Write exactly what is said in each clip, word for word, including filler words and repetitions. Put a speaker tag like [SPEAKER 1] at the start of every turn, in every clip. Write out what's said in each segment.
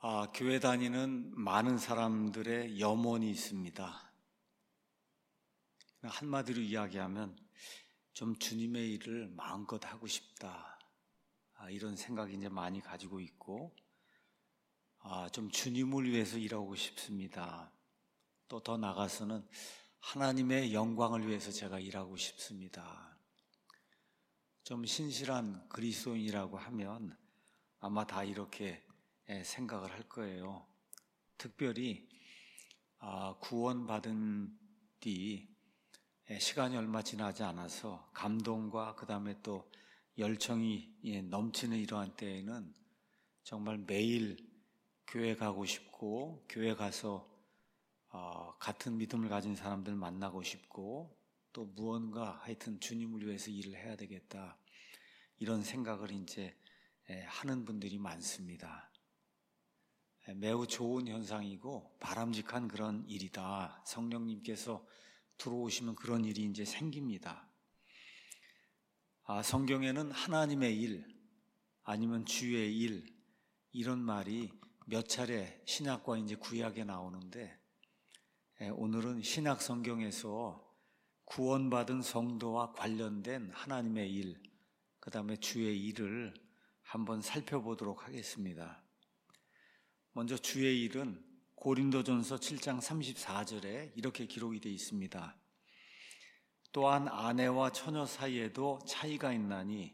[SPEAKER 1] 아, 교회 다니는 많은 사람들의 염원이 있습니다. 한마디로 이야기하면 좀 주님의 일을 마음껏 하고 싶다. 아, 이런 생각이 이제 많이 가지고 있고, 아, 좀 주님을 위해서 일하고 싶습니다. 또 더 나아가서는 하나님의 영광을 위해서 제가 일하고 싶습니다. 좀 신실한 그리스도인이라고 하면 아마 다 이렇게 생각을 할 거예요. 특별히 구원받은 뒤 시간이 얼마 지나지 않아서 감동과 그 다음에 또 열정이 넘치는 이러한 때에는 정말 매일 교회 가고 싶고, 교회 가서 같은 믿음을 가진 사람들 만나고 싶고, 또 무언가 하여튼 주님을 위해서 일을 해야 되겠다, 이런 생각을 이제 하는 분들이 많습니다. 매우 좋은 현상이고 바람직한 그런 일이다. 성령님께서 들어오시면 그런 일이 이제 생깁니다. 아, 성경에는 하나님의 일 아니면 주의 일, 이런 말이 몇 차례 신약과 이제 구약에 나오는데, 오늘은 신약 성경에서 구원받은 성도와 관련된 하나님의 일, 그 다음에 주의 일을 한번 살펴보도록 하겠습니다. 먼저 주의 일은 고린도전서 칠 장 삼십사 절에 이렇게 기록이 되어 있습니다. 또한 아내와 처녀 사이에도 차이가 있나니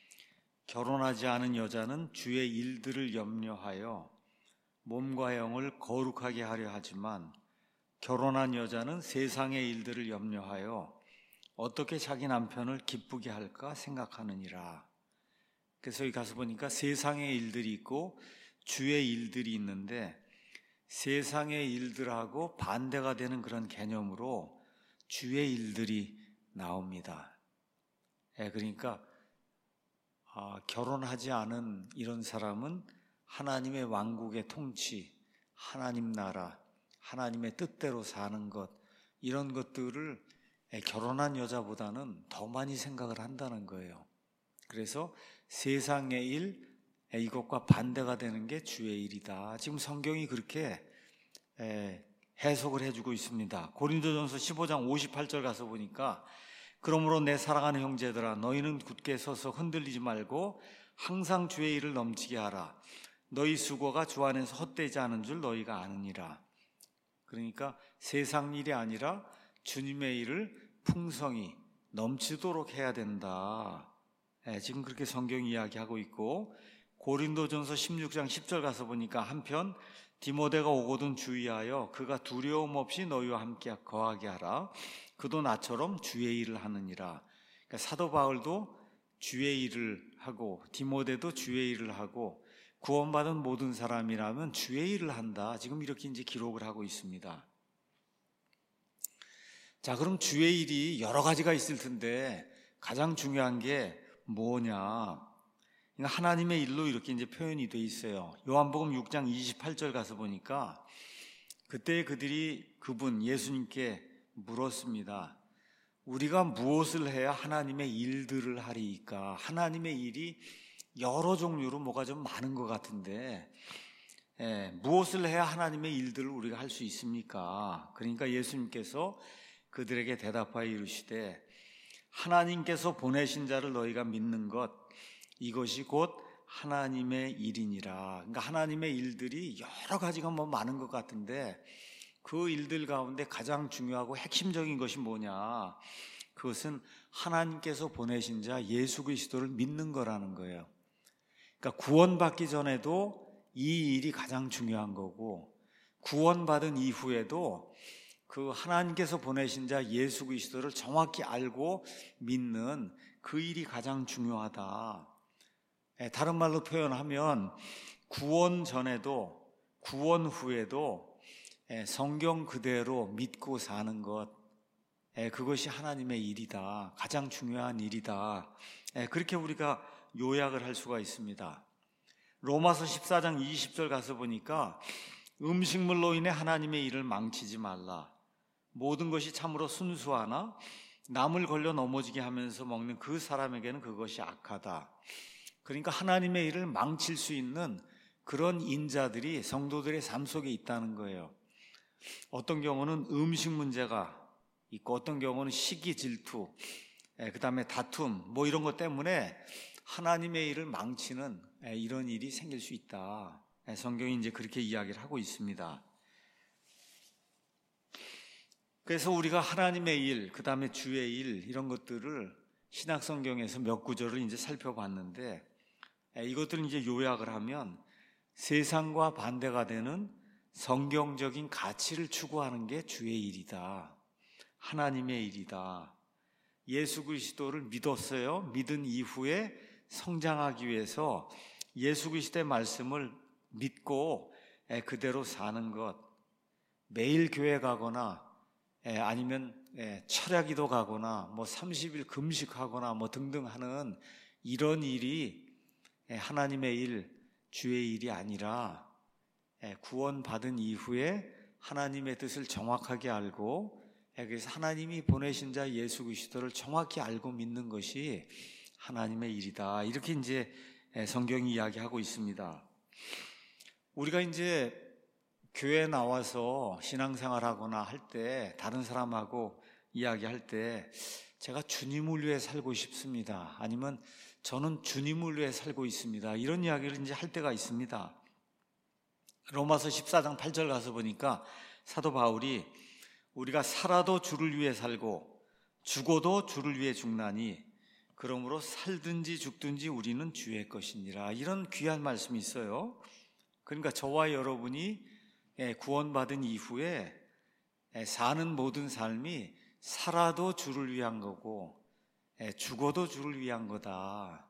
[SPEAKER 1] 결혼하지 않은 여자는 주의 일들을 염려하여 몸과 영을 거룩하게 하려 하지만, 결혼한 여자는 세상의 일들을 염려하여 어떻게 자기 남편을 기쁘게 할까 생각하느니라. 그래서 여기 가서 보니까 세상의 일들이 있고 주의 일들이 있는데, 세상의 일들하고 반대가 되는 그런 개념으로 주의 일들이 나옵니다. 예, 그러니까 아, 결혼하지 않은 이런 사람은 하나님의 왕국의 통치, 하나님 나라, 하나님의 뜻대로 사는 것, 이런 것들을 결혼한 여자보다는 더 많이 생각을 한다는 거예요. 그래서 세상의 일, 이것과 반대가 되는 게 주의 일이다. 지금 성경이 그렇게 해석을 해주고 있습니다. 고린도전서 십오 장 오십팔 절 가서 보니까, 그러므로 내 사랑하는 형제들아, 너희는 굳게 서서 흔들리지 말고 항상 주의 일을 넘치게 하라. 너희 수고가 주 안에서 헛되지 않은 줄 너희가 아느니라. 그러니까 세상 일이 아니라 주님의 일을 풍성히 넘치도록 해야 된다. 지금 그렇게 성경이 이야기하고 있고, 고린도전서 십육 장 십 절 가서 보니까, 한편 디모데가 오거든 주의하여 그가 두려움 없이 너희와 함께 거하게 하라. 그도 나처럼 주의 일을 하느니라. 그러니까 사도 바울도 주의 일을 하고 디모데도 주의 일을 하고 구원받은 모든 사람이라면 주의 일을 한다. 지금 이렇게 이제 기록을 하고 있습니다. 자, 그럼 주의 일이 여러 가지가 있을 텐데 가장 중요한 게 뭐냐? 하나님의 일로 이렇게 이제 표현이 돼 있어요. 요한복음 육 장 이십팔 절 가서 보니까, 그때 그들이 그분 예수님께 물었습니다. 우리가 무엇을 해야 하나님의 일들을 하리이까? 하나님의 일이 여러 종류로 뭐가 좀 많은 것 같은데, 예, 무엇을 해야 하나님의 일들을 우리가 할 수 있습니까? 그러니까 예수님께서 그들에게 대답하여 이르시되, 하나님께서 보내신 자를 너희가 믿는 것, 이것이 곧 하나님의 일이니라. 그러니까 하나님의 일들이 여러 가지가 뭐 많은 것 같은데, 그 일들 가운데 가장 중요하고 핵심적인 것이 뭐냐? 그것은 하나님께서 보내신 자 예수 그리스도를 믿는 거라는 거예요. 그러니까 구원받기 전에도 이 일이 가장 중요한 거고, 구원받은 이후에도 그 하나님께서 보내신 자 예수 그리스도를 정확히 알고 믿는 그 일이 가장 중요하다. 다른 말로 표현하면 구원 전에도 구원 후에도 성경 그대로 믿고 사는 것, 그것이 하나님의 일이다. 가장 중요한 일이다. 그렇게 우리가 요약을 할 수가 있습니다. 로마서 십사 장 이십 절 가서 보니까, 음식물로 인해 하나님의 일을 망치지 말라. 모든 것이 참으로 순수하나 남을 걸려 넘어지게 하면서 먹는 그 사람에게는 그것이 악하다. 그러니까 하나님의 일을 망칠 수 있는 그런 인자들이 성도들의 삶 속에 있다는 거예요. 어떤 경우는 음식 문제가 있고 어떤 경우는 시기 질투, 그 다음에 다툼 뭐 이런 것 때문에 하나님의 일을 망치는 이런 일이 생길 수 있다. 성경이 이제 그렇게 이야기를 하고 있습니다. 그래서 우리가 하나님의 일, 그 다음에 주의 일 이런 것들을 신약 성경에서 몇 구절을 이제 살펴봤는데 이것들을 이제 요약을 하면 세상과 반대가 되는 성경적인 가치를 추구하는 게 주의 일이다. 하나님의 일이다. 예수 그리스도를 믿었어요. 믿은 이후에 성장하기 위해서 예수 그리스도의 말씀을 믿고 그대로 사는 것. 매일 교회 가거나 아니면 철야기도 가거나 뭐 삼십 일 금식하거나 뭐 등등 하는 이런 일이 하나님의 일, 주의 일이 아니라 구원받은 이후에 하나님의 뜻을 정확하게 알고 그래서 하나님이 보내신 자 예수 그리스도를 정확히 알고 믿는 것이 하나님의 일이다. 이렇게 이제 성경이 이야기하고 있습니다. 우리가 이제 교회 나와서 신앙생활하거나 할 때 다른 사람하고 이야기할 때 제가 주님을 위해 살고 싶습니다. 아니면 저는 주님을 위해 살고 있습니다. 이런 이야기를 이제 할 때가 있습니다. 로마서 십사 장 팔 절 가서 보니까 사도 바울이 우리가 살아도 주를 위해 살고 죽어도 주를 위해 죽나니 그러므로 살든지 죽든지 우리는 주의 것이니라. 이런 귀한 말씀이 있어요. 그러니까 저와 여러분이 구원받은 이후에 사는 모든 삶이 살아도 주를 위한 거고 죽어도 주를 위한 거다.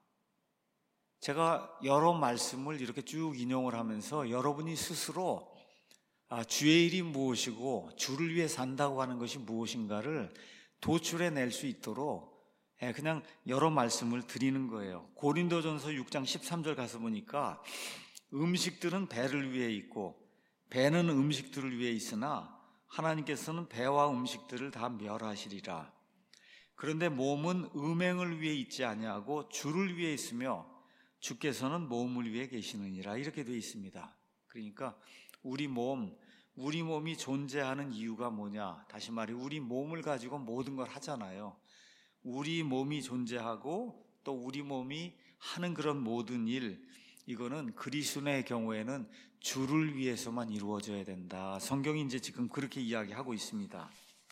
[SPEAKER 1] 제가 여러 말씀을 이렇게 쭉 인용을 하면서 여러분이 스스로 주의 일이 무엇이고 주를 위해 산다고 하는 것이 무엇인가를 도출해낼 수 있도록 그냥 여러 말씀을 드리는 거예요. 고린도전서 육 장 십삼 절 가서 보니까 음식들은 배를 위해 있고 배는 음식들을 위해 있으나 하나님께서는 배와 음식들을 다 멸하시리라. 그런데 몸은 음행을 위해 있지 아니하고 주를 위해 있으며 주께서는 몸을 위해 계시느니라. 이렇게 되어 있습니다. 그러니까 우리 몸, 우리 몸이 존재하는 이유가 뭐냐? 다시 말해 우리 몸을 가지고 모든 걸 하잖아요. 우리 몸이 존재하고 또 우리 몸이 하는 그런 모든 일, 이거는 그리스도의 경우에는 주를 위해서만 이루어져야 된다. 성경이 이제 지금 그렇게 이야기하고 있습니다.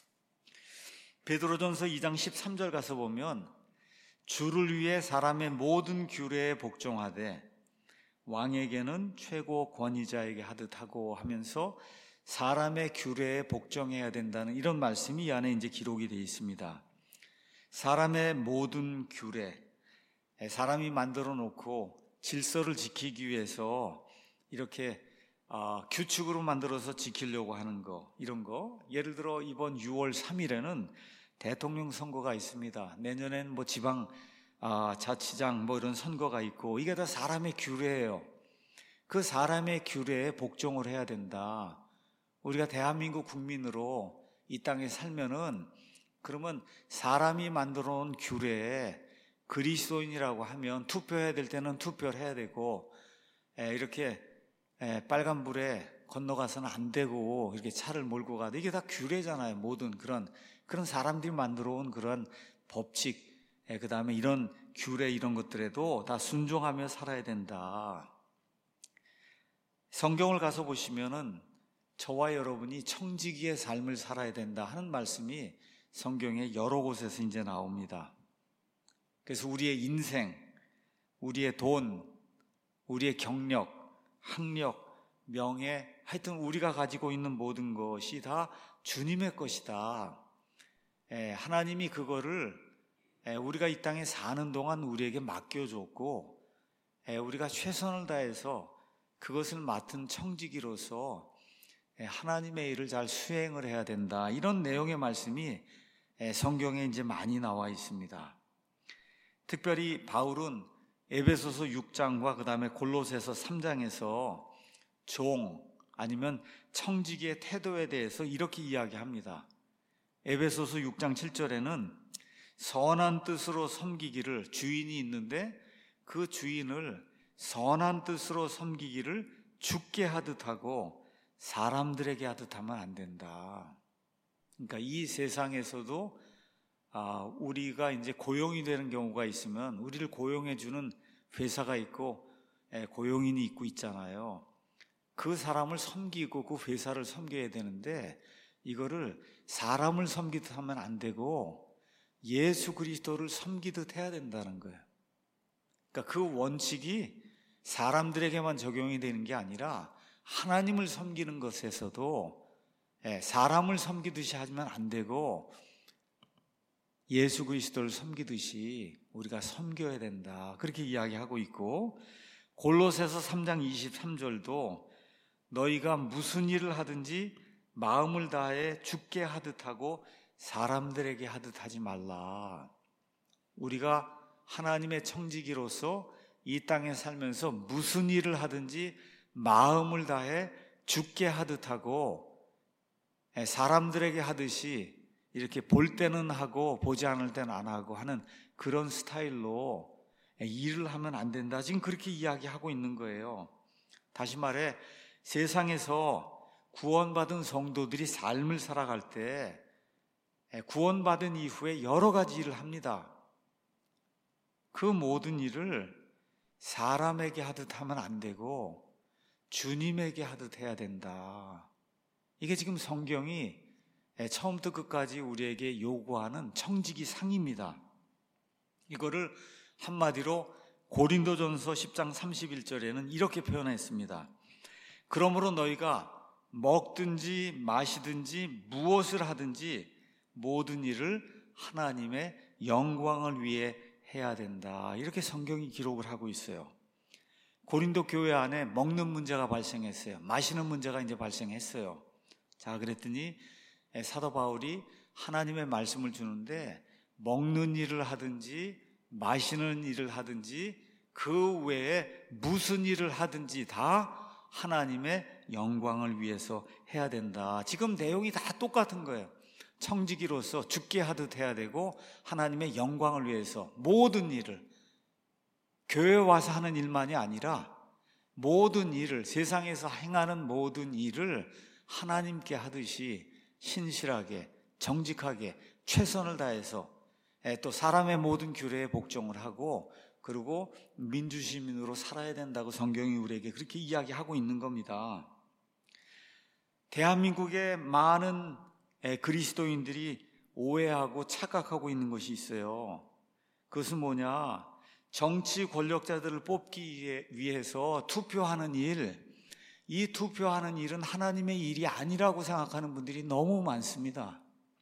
[SPEAKER 1] 베드로전서 이 장 십삼 절 가서 보면 주를 위해 사람의 모든 규례에 복종하되 왕에게는 최고 권위자에게 하듯 하고 하면서 사람의 규례에 복종해야 된다는 이런 말씀이 이 안에 이제 기록이 되어 있습니다. 사람의 모든 규례, 사람이 만들어 놓고 질서를 지키기 위해서 이렇게 어, 규칙으로 만들어서 지키려고 하는 거, 이런 거. 예를 들어 이번 유월 삼 일에는 대통령 선거가 있습니다. 내년엔 뭐 지방 아, 자치장 뭐 이런 선거가 있고 이게 다 사람의 규례예요. 그 사람의 규례에 복종을 해야 된다. 우리가 대한민국 국민으로 이 땅에 살면은 그러면 사람이 만들어 놓은 규례에 그리스도인이라고 하면 투표해야 될 때는 투표를 해야 되고 이렇게 빨간불에 건너가서는 안 되고 이렇게 차를 몰고 가도 이게 다 규례잖아요. 모든 그런 그런 사람들이 만들어 온 그런 법칙, 그 다음에 이런 규례 이런 것들에도 다 순종하며 살아야 된다. 성경을 가서 보시면은 저와 여러분이 청지기의 삶을 살아야 된다 하는 말씀이 성경에 여러 곳에서 이제 나옵니다. 그래서 우리의 인생, 우리의 돈, 우리의 경력, 학력, 명예, 하여튼 우리가 가지고 있는 모든 것이 다 주님의 것이다. 예, 하나님이 그거를 예, 우리가 이 땅에 사는 동안 우리에게 맡겨줬고 예, 우리가 최선을 다해서 그것을 맡은 청지기로서 예, 하나님의 일을 잘 수행을 해야 된다. 이런 내용의 말씀이 예, 성경에 이제 많이 나와 있습니다. 특별히 바울은 에베소서 육 장과 그 다음에 골로새서 삼 장에서 종 아니면 청지기의 태도에 대해서 이렇게 이야기합니다. 에베소서 육 장 칠 절에는 선한 뜻으로 섬기기를 주인이 있는데 그 주인을 선한 뜻으로 섬기기를 주께 하듯 하고 사람들에게 하듯 하면 안 된다. 그러니까 이 세상에서도 아, 우리가 이제 고용이 되는 경우가 있으면 우리를 고용해 주는 회사가 있고 예, 고용인이 있고 있잖아요. 그 사람을 섬기고 그 회사를 섬겨야 되는데 이거를 사람을 섬기듯 하면 안 되고 예수 그리스도를 섬기듯 해야 된다는 거예요. 그러니까 그 원칙이 사람들에게만 적용이 되는 게 아니라 하나님을 섬기는 것에서도 사람을 섬기듯이 하면 안 되고 예수 그리스도를 섬기듯이 우리가 섬겨야 된다, 그렇게 이야기하고 있고, 골로새서 삼 장 이십삼 절도 너희가 무슨 일을 하든지 마음을 다해 주께 하듯 하고 사람들에게 하듯 하지 말라. 우리가 하나님의 청지기로서 이 땅에 살면서 무슨 일을 하든지 마음을 다해 주께 하듯 하고 사람들에게 하듯이 이렇게 볼 때는 하고 보지 않을 때는 안 하고 하는 그런 스타일로 일을 하면 안 된다, 지금 그렇게 이야기하고 있는 거예요. 다시 말해 세상에서 구원받은 성도들이 삶을 살아갈 때 구원받은 이후에 여러 가지 일을 합니다. 그 모든 일을 사람에게 하듯 하면 안 되고 주님에게 하듯 해야 된다. 이게 지금 성경이 처음부터 끝까지 우리에게 요구하는 청지기 상입니다. 이거를 한마디로 고린도전서 십 장 삼십일 절에는 이렇게 표현했습니다. 그러므로 너희가 먹든지 마시든지 무엇을 하든지 모든 일을 하나님의 영광을 위해 해야 된다, 이렇게 성경이 기록을 하고 있어요. 고린도 교회 안에 먹는 문제가 발생했어요. 마시는 문제가 이제 발생했어요. 자, 그랬더니 사도 바울이 하나님의 말씀을 주는데 먹는 일을 하든지 마시는 일을 하든지 그 외에 무슨 일을 하든지 다 하나님의 영광을 위해서 해야 된다. 지금 내용이 다 똑같은 거예요. 청지기로서 주께 하듯 해야 되고 하나님의 영광을 위해서 모든 일을, 교회 와서 하는 일만이 아니라 모든 일을, 세상에서 행하는 모든 일을 하나님께 하듯이 신실하게 정직하게 최선을 다해서 또 사람의 모든 규례에 복종을 하고 그리고 민주시민으로 살아야 된다고 성경이 우리에게 그렇게 이야기하고 있는 겁니다. 대한민국의 많은 그리스도인들이 오해하고 착각하고 있는 것이 있어요. 그것은 뭐냐? 정치 권력자들을 뽑기 위해서 투표하는 일, 이 투표하는 일은 하나님의 일이 아니라고 생각하는 분들이 너무 많습니다.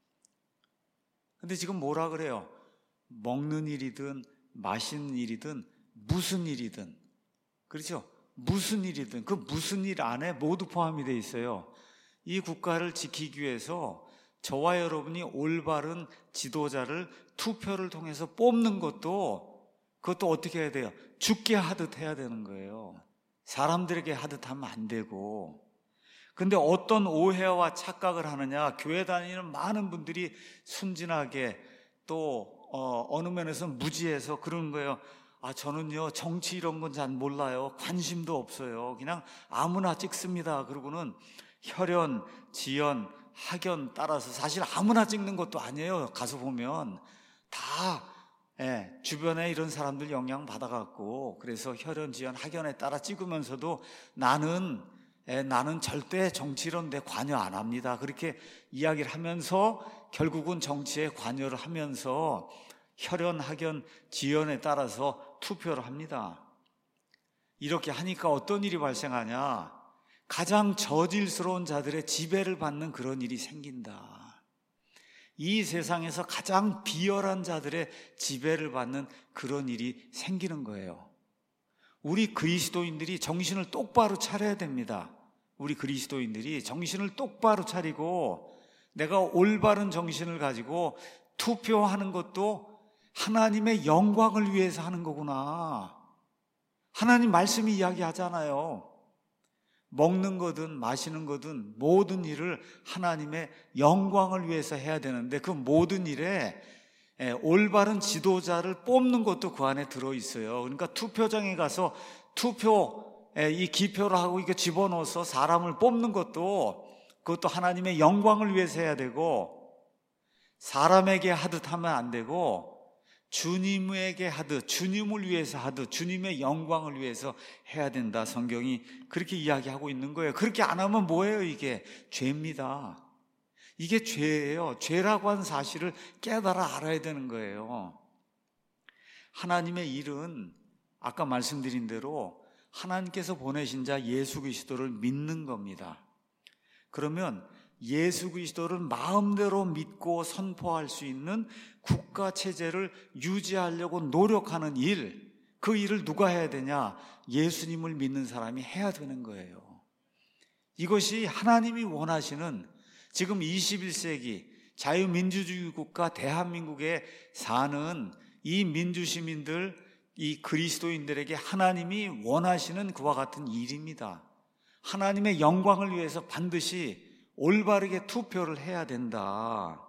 [SPEAKER 1] 근데 지금 뭐라 그래요? 먹는 일이든 마시는 일이든 무슨 일이든, 그렇죠? 무슨 일이든 그 무슨 일 안에 모두 포함이 되어 있어요. 이 국가를 지키기 위해서 저와 여러분이 올바른 지도자를 투표를 통해서 뽑는 것도, 그것도 어떻게 해야 돼요? 주께 하듯 해야 되는 거예요. 사람들에게 하듯 하면 안 되고. 근데 어떤 오해와 착각을 하느냐? 교회 다니는 많은 분들이 순진하게 또 어, 어느 면에서 무지해서 그러는 거예요. 아, 저는요 정치 이런 건 잘 몰라요. 관심도 없어요. 그냥 아무나 찍습니다. 그러고는 혈연, 지연, 학연 따라서 사실 아무나 찍는 것도 아니에요. 가서 보면 다 예, 주변에 이런 사람들 영향 받아갖고 그래서 혈연, 지연, 학연에 따라 찍으면서도 나는 예, 나는 절대 정치 이런 데 관여 안 합니다. 그렇게 이야기를 하면서 결국은 정치에 관여를 하면서 혈연, 학연, 지연에 따라서 투표를 합니다. 이렇게 하니까 어떤 일이 발생하냐? 가장 저질스러운 자들의 지배를 받는 그런 일이 생긴다. 이 세상에서 가장 비열한 자들의 지배를 받는 그런 일이 생기는 거예요. 우리 그리스도인들이 정신을 똑바로 차려야 됩니다. 우리 그리스도인들이 정신을 똑바로 차리고 내가 올바른 정신을 가지고 투표하는 것도 하나님의 영광을 위해서 하는 거구나. 하나님 말씀이 이야기하잖아요. 먹는 거든 마시는 거든 모든 일을 하나님의 영광을 위해서 해야 되는데 그 모든 일에 올바른 지도자를 뽑는 것도 그 안에 들어있어요. 그러니까 투표장에 가서 투표, 이 기표를 하고 이거 집어넣어서 사람을 뽑는 것도 그것도 하나님의 영광을 위해서 해야 되고, 사람에게 하듯 하면 안 되고 주님에게 하듯, 주님을 위해서 하듯, 주님의 영광을 위해서 해야 된다. 성경이 그렇게 이야기하고 있는 거예요. 그렇게 안 하면 뭐예요? 이게 죄입니다. 이게 죄예요. 죄라고 하는 사실을 깨달아 알아야 되는 거예요. 하나님의 일은 아까 말씀드린 대로 하나님께서 보내신 자 예수 그리스도를 믿는 겁니다. 그러면 예수 그리스도를 마음대로 믿고 선포할 수 있는 국가 체제를 유지하려고 노력하는 일, 그 일을 누가 해야 되냐? 예수님을 믿는 사람이 해야 되는 거예요. 이것이 하나님이 원하시는 지금 이십일 세기 자유민주주의 국가 대한민국에 사는 이 민주시민들, 이 그리스도인들에게 하나님이 원하시는 그와 같은 일입니다. 하나님의 영광을 위해서 반드시 올바르게 투표를 해야 된다.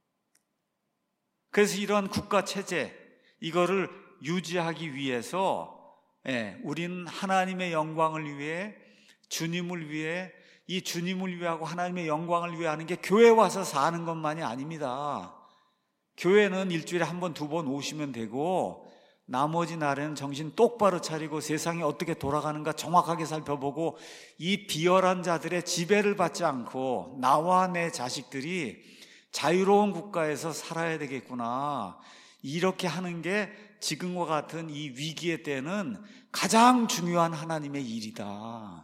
[SPEAKER 1] 그래서 이러한 국가 체제, 이거를 유지하기 위해서 예, 우리는 하나님의 영광을 위해, 주님을 위해, 이 주님을 위하고 하나님의 영광을 위해 하는 게 교회 와서 사는 것만이 아닙니다. 교회는 일주일에 한 번, 두 번 오시면 되고, 나머지 날에는 정신 똑바로 차리고 세상이 어떻게 돌아가는가 정확하게 살펴보고, 이 비열한 자들의 지배를 받지 않고 나와 내 자식들이 자유로운 국가에서 살아야 되겠구나, 이렇게 하는 게 지금과 같은 이 위기의 때는 가장 중요한 하나님의 일이다.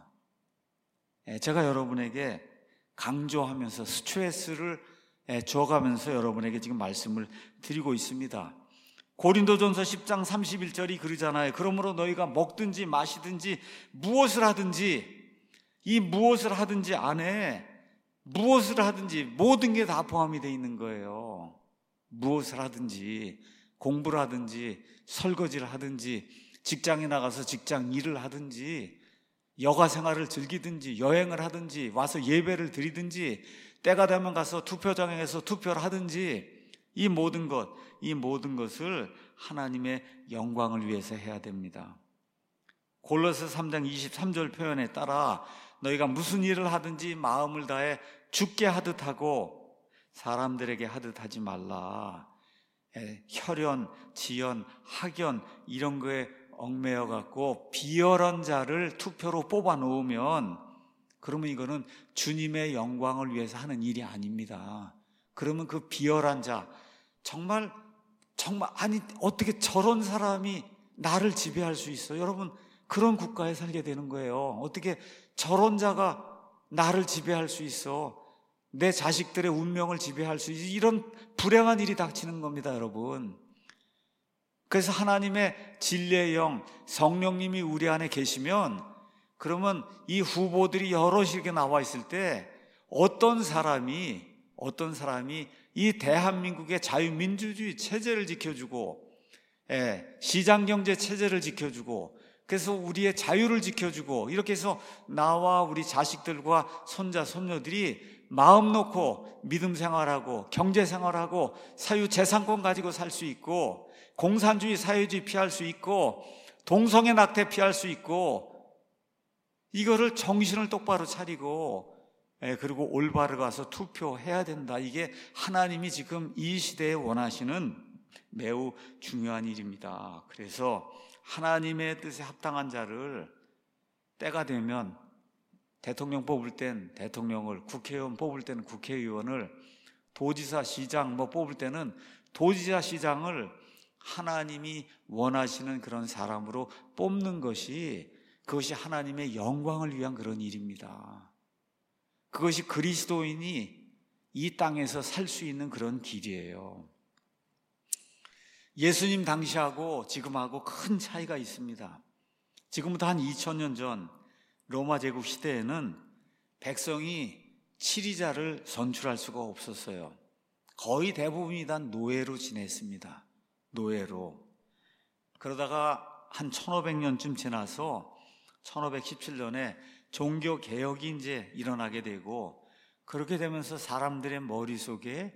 [SPEAKER 1] 제가 여러분에게 강조하면서 스트레스를 줘가면서 여러분에게 지금 말씀을 드리고 있습니다. 고린도전서 십 장 삼십일 절이 그러잖아요. 그러므로 너희가 먹든지 마시든지 무엇을 하든지, 이 무엇을 하든지 안에 무엇을 하든지 모든 게 다 포함이 되어 있는 거예요. 무엇을 하든지, 공부를 하든지, 설거지를 하든지, 직장에 나가서 직장 일을 하든지, 여가 생활을 즐기든지, 여행을 하든지, 와서 예배를 드리든지, 때가 되면 가서 투표장에서 투표를 하든지, 이 모든 것, 이 모든 것을 하나님의 영광을 위해서 해야 됩니다. 골로새 삼 장 이십삼 절 표현에 따라 너희가 무슨 일을 하든지 마음을 다해 주께 하듯 하고 사람들에게 하듯 하지 말라. 혈연, 지연, 학연 이런 거에 얽매여 갖고 비열한 자를 투표로 뽑아 놓으면, 그러면 이거는 주님의 영광을 위해서 하는 일이 아닙니다. 그러면 그 비열한 자, 정말 정말 아니 어떻게 저런 사람이 나를 지배할 수 있어? 여러분, 그런 국가에 살게 되는 거예요. 어떻게 저런 자가 나를 지배할 수 있어? 내 자식들의 운명을 지배할 수 있어? 이런 불행한 일이 닥치는 겁니다, 여러분. 그래서 하나님의 진리의 영, 성령님이 우리 안에 계시면, 그러면 이 후보들이 여럿이 이렇게 나와 있을 때 어떤 사람이 어떤 사람이 이 대한민국의 자유민주주의 체제를 지켜주고, 예, 시장경제 체제를 지켜주고, 그래서 우리의 자유를 지켜주고, 이렇게 해서 나와 우리 자식들과 손자, 손녀들이 마음 놓고 믿음 생활하고 경제 생활하고 사유재산권 가지고 살 수 있고, 공산주의 사회주의 피할 수 있고, 동성애 낙태 피할 수 있고, 이거를 정신을 똑바로 차리고, 예, 그리고 올바르 가서 투표해야 된다. 이게 하나님이 지금 이 시대에 원하시는 매우 중요한 일입니다. 그래서 하나님의 뜻에 합당한 자를 때가 되면 대통령 뽑을 땐 대통령을, 국회의원 뽑을 때는 국회의원을, 도지사, 시장 뭐 뽑을 때는 도지사, 시장을 하나님이 원하시는 그런 사람으로 뽑는 것이, 그것이 하나님의 영광을 위한 그런 일입니다. 그것이 그리스도인이 이 땅에서 살 수 있는 그런 길이에요. 예수님 당시하고 지금하고 큰 차이가 있습니다. 지금부터 한 이천 년 전 로마 제국 시대에는 백성이 치리자를 선출할 수가 없었어요. 거의 대부분이 다 노예로 지냈습니다. 노예로. 그러다가 한 천오백 년쯤 지나서 천오백십칠 년에 종교개혁이 이제 일어나게 되고, 그렇게 되면서 사람들의 머릿속에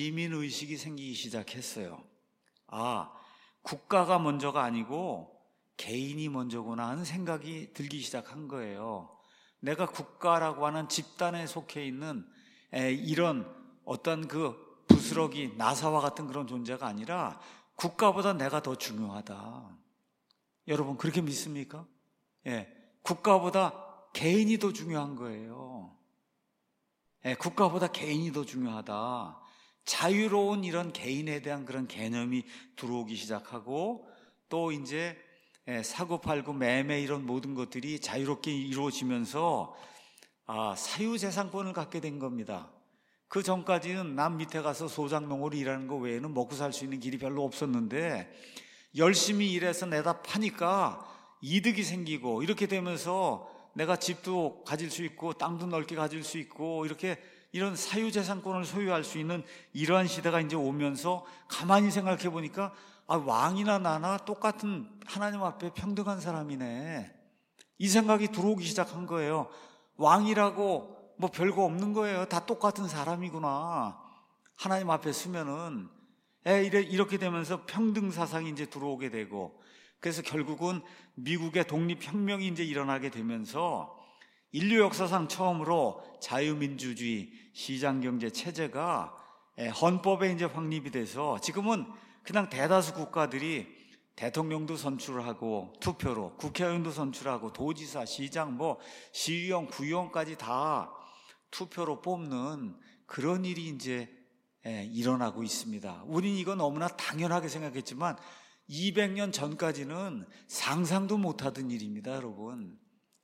[SPEAKER 1] 시민의식이 생기기 시작했어요. 아, 국가가 먼저가 아니고 개인이 먼저구나 하는 생각이 들기 시작한 거예요. 내가 국가라고 하는 집단에 속해 있는 이런 어떤 그 부스러기 나사와 같은 그런 존재가 아니라 국가보다 내가 더 중요하다. 여러분 그렇게 믿습니까? 예, 국가보다 개인이 더 중요한 거예요. 예, 국가보다 개인이 더 중요하다. 자유로운 이런 개인에 대한 그런 개념이 들어오기 시작하고, 또 이제 사고팔고 매매 이런 모든 것들이 자유롭게 이루어지면서 아, 사유재산권을 갖게 된 겁니다. 그 전까지는 남 밑에 가서 소작농으로 일하는 거 외에는 먹고 살 수 있는 길이 별로 없었는데, 열심히 일해서 내다 파니까 이득이 생기고, 이렇게 되면서 내가 집도 가질 수 있고 땅도 넓게 가질 수 있고, 이렇게 이런 사유재산권을 소유할 수 있는 이러한 시대가 이제 오면서 가만히 생각해 보니까 아, 왕이나 나나 똑같은 하나님 앞에 평등한 사람이네, 이 생각이 들어오기 시작한 거예요. 왕이라고 뭐 별거 없는 거예요. 다 똑같은 사람이구나, 하나님 앞에 서면은. 에, 이렇게 되면서 평등 사상이 이제 들어오게 되고, 그래서 결국은 미국의 독립혁명이 이제 일어나게 되면서 인류 역사상 처음으로 자유민주주의 시장경제 체제가 헌법에 이제 확립이 돼서 지금은 그냥 대다수 국가들이 대통령도 선출하고 투표로, 국회의원도 선출하고 도지사, 시장, 뭐 시의원, 구의원까지 다 투표로 뽑는 그런 일이 이제 일어나고 있습니다. 우린 이거 너무나 당연하게 생각했지만 이백 년 전까지는 상상도 못하던 일입니다, 여러분.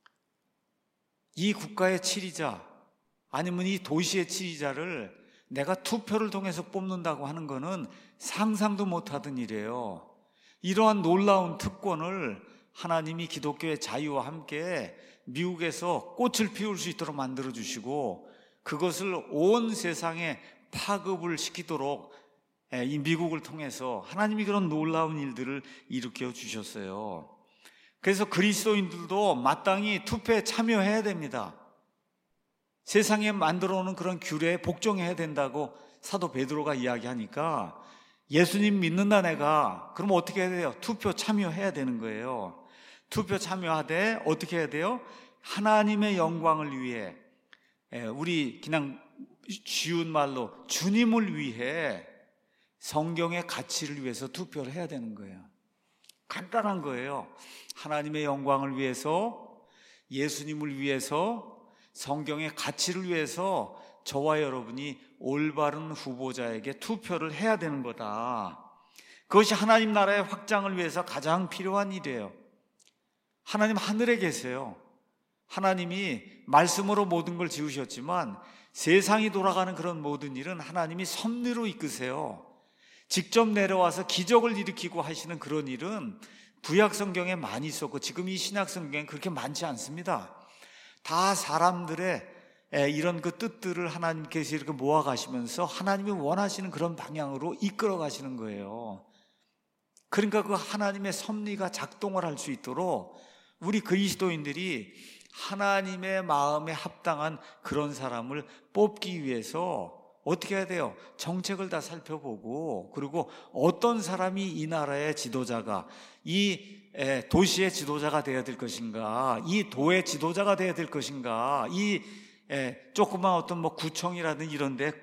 [SPEAKER 1] 이 국가의 치리자 아니면 이 도시의 치리자를 내가 투표를 통해서 뽑는다고 하는 거는 상상도 못하던 일이에요. 이러한 놀라운 특권을 하나님이 기독교의 자유와 함께 미국에서 꽃을 피울 수 있도록 만들어주시고, 그것을 온 세상에 파급을 시키도록 이 미국을 통해서 하나님이 그런 놀라운 일들을 일으켜 주셨어요. 그래서 그리스도인들도 마땅히 투표에 참여해야 됩니다. 세상에 만들어 오는 그런 규례에 복종해야 된다고 사도 베드로가 이야기하니까, 예수님 믿는다 내가, 그럼 어떻게 해야 돼요? 투표 참여해야 되는 거예요. 투표 참여하되 어떻게 해야 돼요? 하나님의 영광을 위해, 우리 그냥 쉬운 말로 주님을 위해, 성경의 가치를 위해서 투표를 해야 되는 거예요. 간단한 거예요. 하나님의 영광을 위해서, 예수님을 위해서, 성경의 가치를 위해서 저와 여러분이 올바른 후보자에게 투표를 해야 되는 거다. 그것이 하나님 나라의 확장을 위해서 가장 필요한 일이에요. 하나님 하늘에 계세요. 하나님이 말씀으로 모든 걸 지으셨지만 세상이 돌아가는 그런 모든 일은 하나님이 섭리로 이끄세요. 직접 내려와서 기적을 일으키고 하시는 그런 일은 구약 성경에 많이 있었고 지금 이 신약 성경에 그렇게 많지 않습니다. 다 사람들의 이런 그 뜻들을 하나님께서 이렇게 모아 가시면서 하나님이 원하시는 그런 방향으로 이끌어 가시는 거예요. 그러니까 그 하나님의 섭리가 작동을 할 수 있도록 우리 그리스도인들이 하나님의 마음에 합당한 그런 사람을 뽑기 위해서 어떻게 해야 돼요? 정책을 다 살펴보고, 그리고 어떤 사람이 이 나라의 지도자가, 이 도시의 지도자가 되어야 될 것인가, 이 도의 지도자가 되어야 될 것인가, 이 조그만 어떤 뭐 구청이라든지 이런 데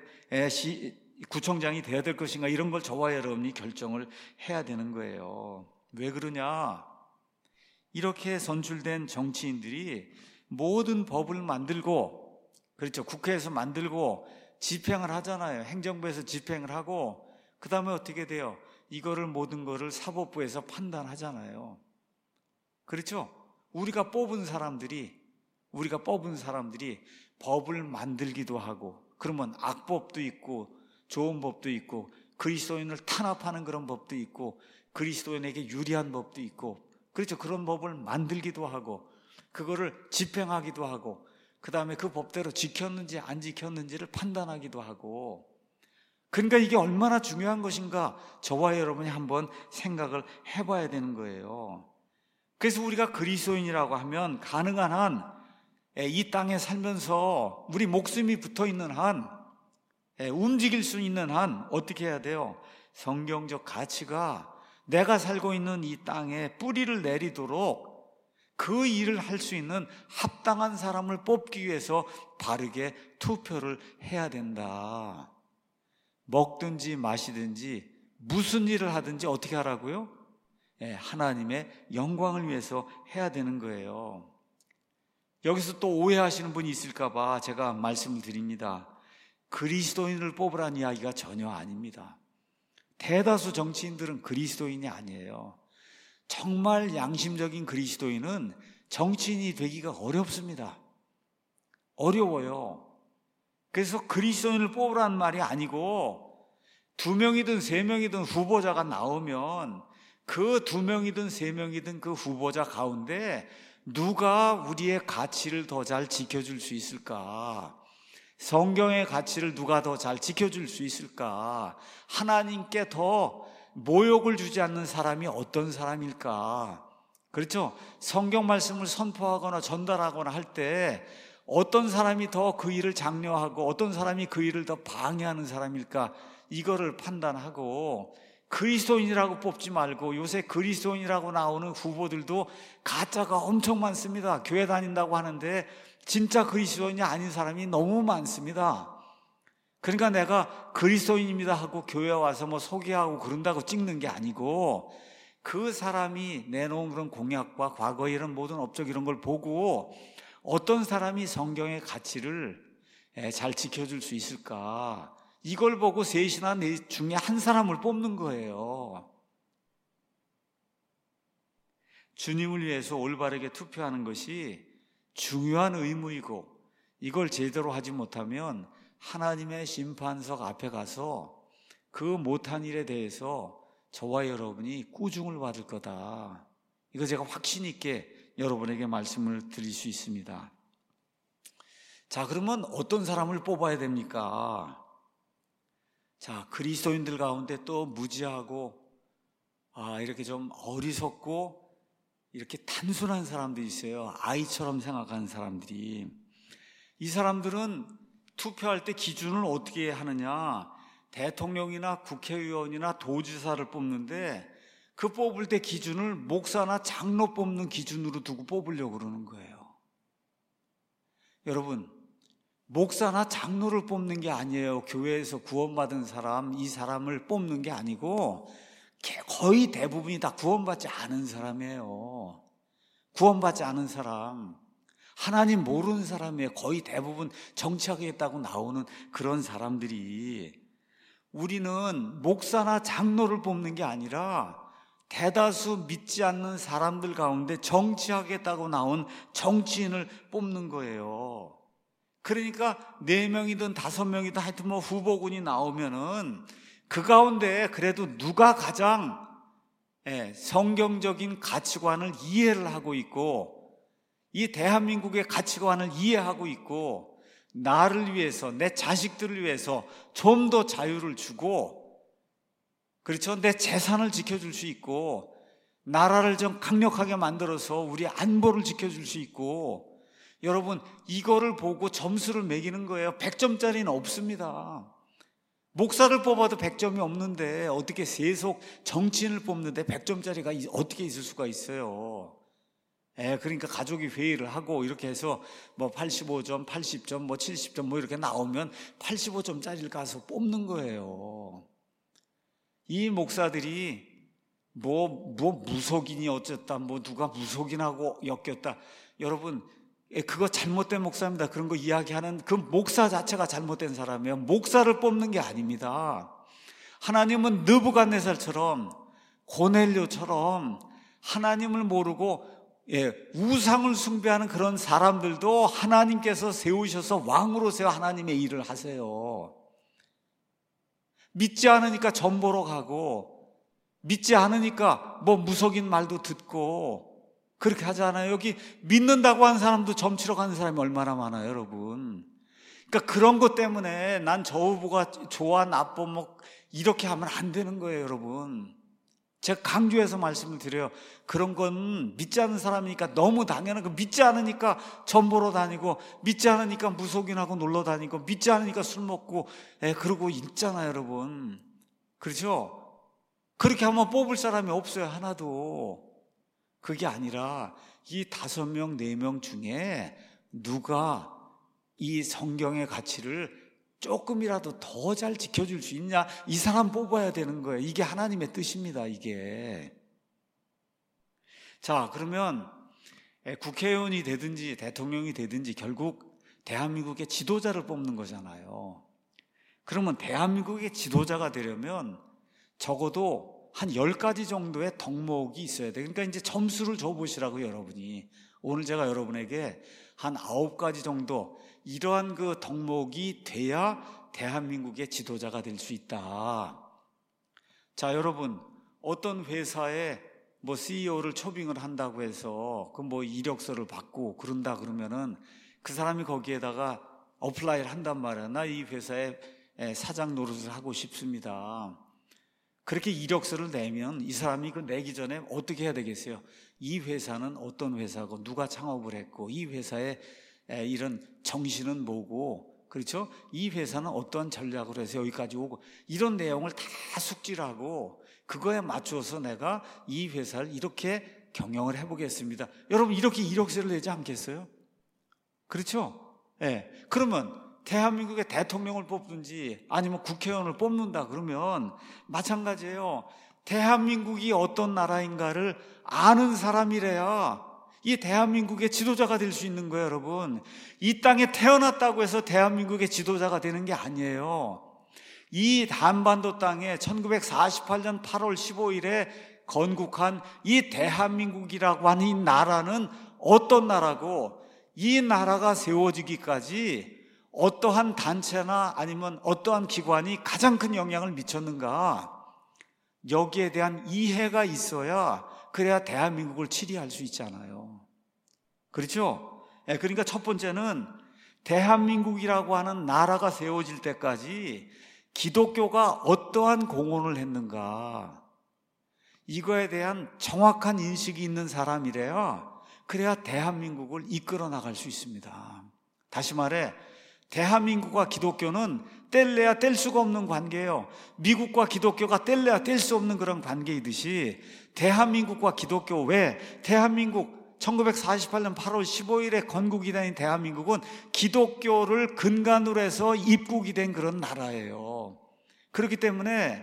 [SPEAKER 1] 구청장이 되어야 될 것인가, 이런 걸 저와 여러분이 결정을 해야 되는 거예요. 왜 그러냐? 이렇게 선출된 정치인들이 모든 법을 만들고, 그렇죠, 국회에서 만들고 집행을 하잖아요. 행정부에서 집행을 하고, 그 다음에 어떻게 돼요? 이거를 모든 거를 사법부에서 판단하잖아요. 그렇죠? 우리가 뽑은 사람들이 우리가 뽑은 사람들이 법을 만들기도 하고, 그러면 악법도 있고 좋은 법도 있고, 그리스도인을 탄압하는 그런 법도 있고, 그리스도인에게 유리한 법도 있고, 그렇죠? 그런 법을 만들기도 하고, 그거를 집행하기도 하고, 그 다음에 그 법대로 지켰는지 안 지켰는지를 판단하기도 하고. 그러니까 이게 얼마나 중요한 것인가 저와 여러분이 한번 생각을 해봐야 되는 거예요. 그래서 우리가 그리스도인이라고 하면 가능한 한 이 땅에 살면서 우리 목숨이 붙어있는 한, 움직일 수 있는 한 어떻게 해야 돼요? 성경적 가치가 내가 살고 있는 이 땅에 뿌리를 내리도록 그 일을 할 수 있는 합당한 사람을 뽑기 위해서 바르게 투표를 해야 된다. 먹든지 마시든지 무슨 일을 하든지 어떻게 하라고요? 예, 하나님의 영광을 위해서 해야 되는 거예요. 여기서 또 오해하시는 분이 있을까 봐 제가 말씀을 드립니다. 그리스도인을 뽑으라는 이야기가 전혀 아닙니다. 대다수 정치인들은 그리스도인이 아니에요. 정말 양심적인 그리스도인은 정치인이 되기가 어렵습니다. 어려워요. 그래서 그리스도인을 뽑으라는 말이 아니고 두 명이든 세 명이든 후보자가 나오면 그 두 명이든 세 명이든 그 후보자 가운데 누가 우리의 가치를 더 잘 지켜줄 수 있을까? 성경의 가치를 누가 더 잘 지켜줄 수 있을까? 하나님께 더 모욕을 주지 않는 사람이 어떤 사람일까? 그렇죠? 성경 말씀을 선포하거나 전달하거나 할 때 어떤 사람이 더 그 일을 장려하고 어떤 사람이 그 일을 더 방해하는 사람일까? 이거를 판단하고 그리스도인이라고 뽑지 말고, 요새 그리스도인이라고 나오는 후보들도 가짜가 엄청 많습니다. 교회 다닌다고 하는데 진짜 그리스도인이 아닌 사람이 너무 많습니다. 그러니까 내가 그리스도인입니다 하고 교회 와서 뭐 소개하고 그런다고 찍는 게 아니고, 그 사람이 내놓은 그런 공약과 과거의 이런 모든 업적 이런 걸 보고 어떤 사람이 성경의 가치를 잘 지켜줄 수 있을까, 이걸 보고 셋이나 넷 중에 한 사람을 뽑는 거예요. 주님을 위해서 올바르게 투표하는 것이 중요한 의무이고, 이걸 제대로 하지 못하면 하나님의 심판석 앞에 가서 그 못한 일에 대해서 저와 여러분이 꾸중을 받을 거다. 이거 제가 확신 있게 여러분에게 말씀을 드릴 수 있습니다. 자, 그러면 어떤 사람을 뽑아야 됩니까? 자, 그리스도인들 가운데 또 무지하고 아, 이렇게 좀 어리석고 이렇게 단순한 사람들이 있어요. 아이처럼 생각하는 사람들이. 이 사람들은 투표할 때 기준을 어떻게 하느냐, 대통령이나 국회의원이나 도지사를 뽑는데 그 뽑을 때 기준을 목사나 장로 뽑는 기준으로 두고 뽑으려고 그러는 거예요. 여러분, 목사나 장로를 뽑는 게 아니에요. 교회에서 구원받은 사람, 이 사람을 뽑는 게 아니고 거의 대부분이 다 구원받지 않은 사람이에요. 구원받지 않은 사람, 하나님 모르는 사람이에요. 거의 대부분 정치하겠다고 나오는 그런 사람들이. 우리는 목사나 장로를 뽑는 게 아니라 대다수 믿지 않는 사람들 가운데 정치하겠다고 나온 정치인을 뽑는 거예요. 그러니까 네 명이든 다섯 명이든 하여튼 뭐 후보군이 나오면은 그 가운데 그래도 누가 가장 성경적인 가치관을 이해를 하고 있고, 이 대한민국의 가치관을 이해하고 있고, 나를 위해서, 내 자식들을 위해서 좀 더 자유를 주고, 그렇죠? 내 재산을 지켜줄 수 있고, 나라를 좀 강력하게 만들어서 우리 안보를 지켜줄 수 있고, 여러분, 이거를 보고 점수를 매기는 거예요. 백 점짜리는 없습니다. 목사를 뽑아도 백 점이 없는데 어떻게 세속 정치인을 뽑는데 백 점짜리가 어떻게 있을 수가 있어요. 예, 그러니까 가족이 회의를 하고 이렇게 해서 뭐 팔십오 점, 팔십 점, 뭐 칠십 점 뭐 이렇게 나오면 팔십오 점짜리를 가서 뽑는 거예요. 이 목사들이 뭐, 뭐 무속인이 어쨌다, 뭐 누가 무속인하고 엮였다. 여러분, 그거 잘못된 목사입니다. 그런 거 이야기하는 그 목사 자체가 잘못된 사람이에요. 목사를 뽑는 게 아닙니다. 하나님은 느부갓네살처럼, 고넬료처럼 하나님을 모르고 예, 우상을 숭배하는 그런 사람들도 하나님께서 세우셔서 왕으로 세워 하나님의 일을 하세요. 믿지 않으니까 점 보러 가고, 믿지 않으니까 뭐 무속인 말도 듣고 그렇게 하잖아요. 여기 믿는다고 하는 사람도 점 치러 가는 사람이 얼마나 많아요, 여러분. 그러니까 그런 것 때문에 난 저 후보가 좋아, 나빠, 뭐 이렇게 하면 안 되는 거예요, 여러분. 제가 강조해서 말씀을 드려요. 그런 건 믿지 않는 사람이니까 너무 당연한 거. 믿지 않으니까 점 보러 다니고, 믿지 않으니까 무속인하고 놀러 다니고, 믿지 않으니까 술 먹고, 예, 그러고 있잖아요, 여러분. 그렇죠? 그렇게 하면 뽑을 사람이 없어요, 하나도. 그게 아니라 이 다섯 명, 네 명 중에 누가 이 성경의 가치를 조금이라도 더 잘 지켜줄 수 있냐, 이 사람 뽑아야 되는 거예요. 이게 하나님의 뜻입니다, 이게. 자, 그러면 국회의원이 되든지 대통령이 되든지 결국 대한민국의 지도자를 뽑는 거잖아요. 그러면 대한민국의 지도자가 되려면 적어도 한 열 가지 정도의 덕목이 있어야 돼요. 그러니까 이제 점수를 줘보시라고요, 여러분이. 오늘 제가 여러분에게 한 아홉 가지 정도 이러한 그 덕목이 돼야 대한민국의 지도자가 될 수 있다. 자, 여러분, 어떤 회사에 뭐 씨이오를 초빙을 한다고 해서 그 뭐 이력서를 받고 그런다 그러면은 그 사람이 거기에다가 어플라이를 한단 말이야. 나 이 회사에 사장 노릇을 하고 싶습니다. 그렇게 이력서를 내면 이 사람이 그 내기 전에 어떻게 해야 되겠어요? 이 회사는 어떤 회사고 누가 창업을 했고 이 회사의 이런 정신은 뭐고, 그렇죠? 이 회사는 어떤 전략으로 해서 여기까지 오고, 이런 내용을 다 숙지하고 그거에 맞춰서 내가 이 회사를 이렇게 경영을 해보겠습니다. 여러분, 이렇게 이력서를 내지 않겠어요? 그렇죠? 예. 네. 그러면 대한민국의 대통령을 뽑든지 아니면 국회의원을 뽑는다 그러면 마찬가지예요. 대한민국이 어떤 나라인가를 아는 사람이래야 이 대한민국의 지도자가 될 수 있는 거예요, 여러분. 이 땅에 태어났다고 해서 대한민국의 지도자가 되는 게 아니에요. 이 한반도 땅에 천구백사십팔 년 팔월 십오일에 건국한 이 대한민국이라고 하는 이 나라는 어떤 나라고, 이 나라가 세워지기까지 어떠한 단체나 아니면 어떠한 기관이 가장 큰 영향을 미쳤는가, 여기에 대한 이해가 있어야 그래야 대한민국을 치리할 수 있잖아요. 그렇죠? 네, 그러니까 첫 번째는 대한민국이라고 하는 나라가 세워질 때까지 기독교가 어떠한 공헌을 했는가, 이거에 대한 정확한 인식이 있는 사람이래야 그래야 대한민국을 이끌어 나갈 수 있습니다. 다시 말해, 대한민국과 기독교는 뗄래야 뗄 수가 없는 관계예요. 미국과 기독교가 뗄래야 뗄 수 없는 그런 관계이듯이 대한민국과 기독교, 왜? 대한민국 천구백사십팔 년 팔월 십오일에 건국이 된 대한민국은 기독교를 근간으로 해서 입국이 된 그런 나라예요. 그렇기 때문에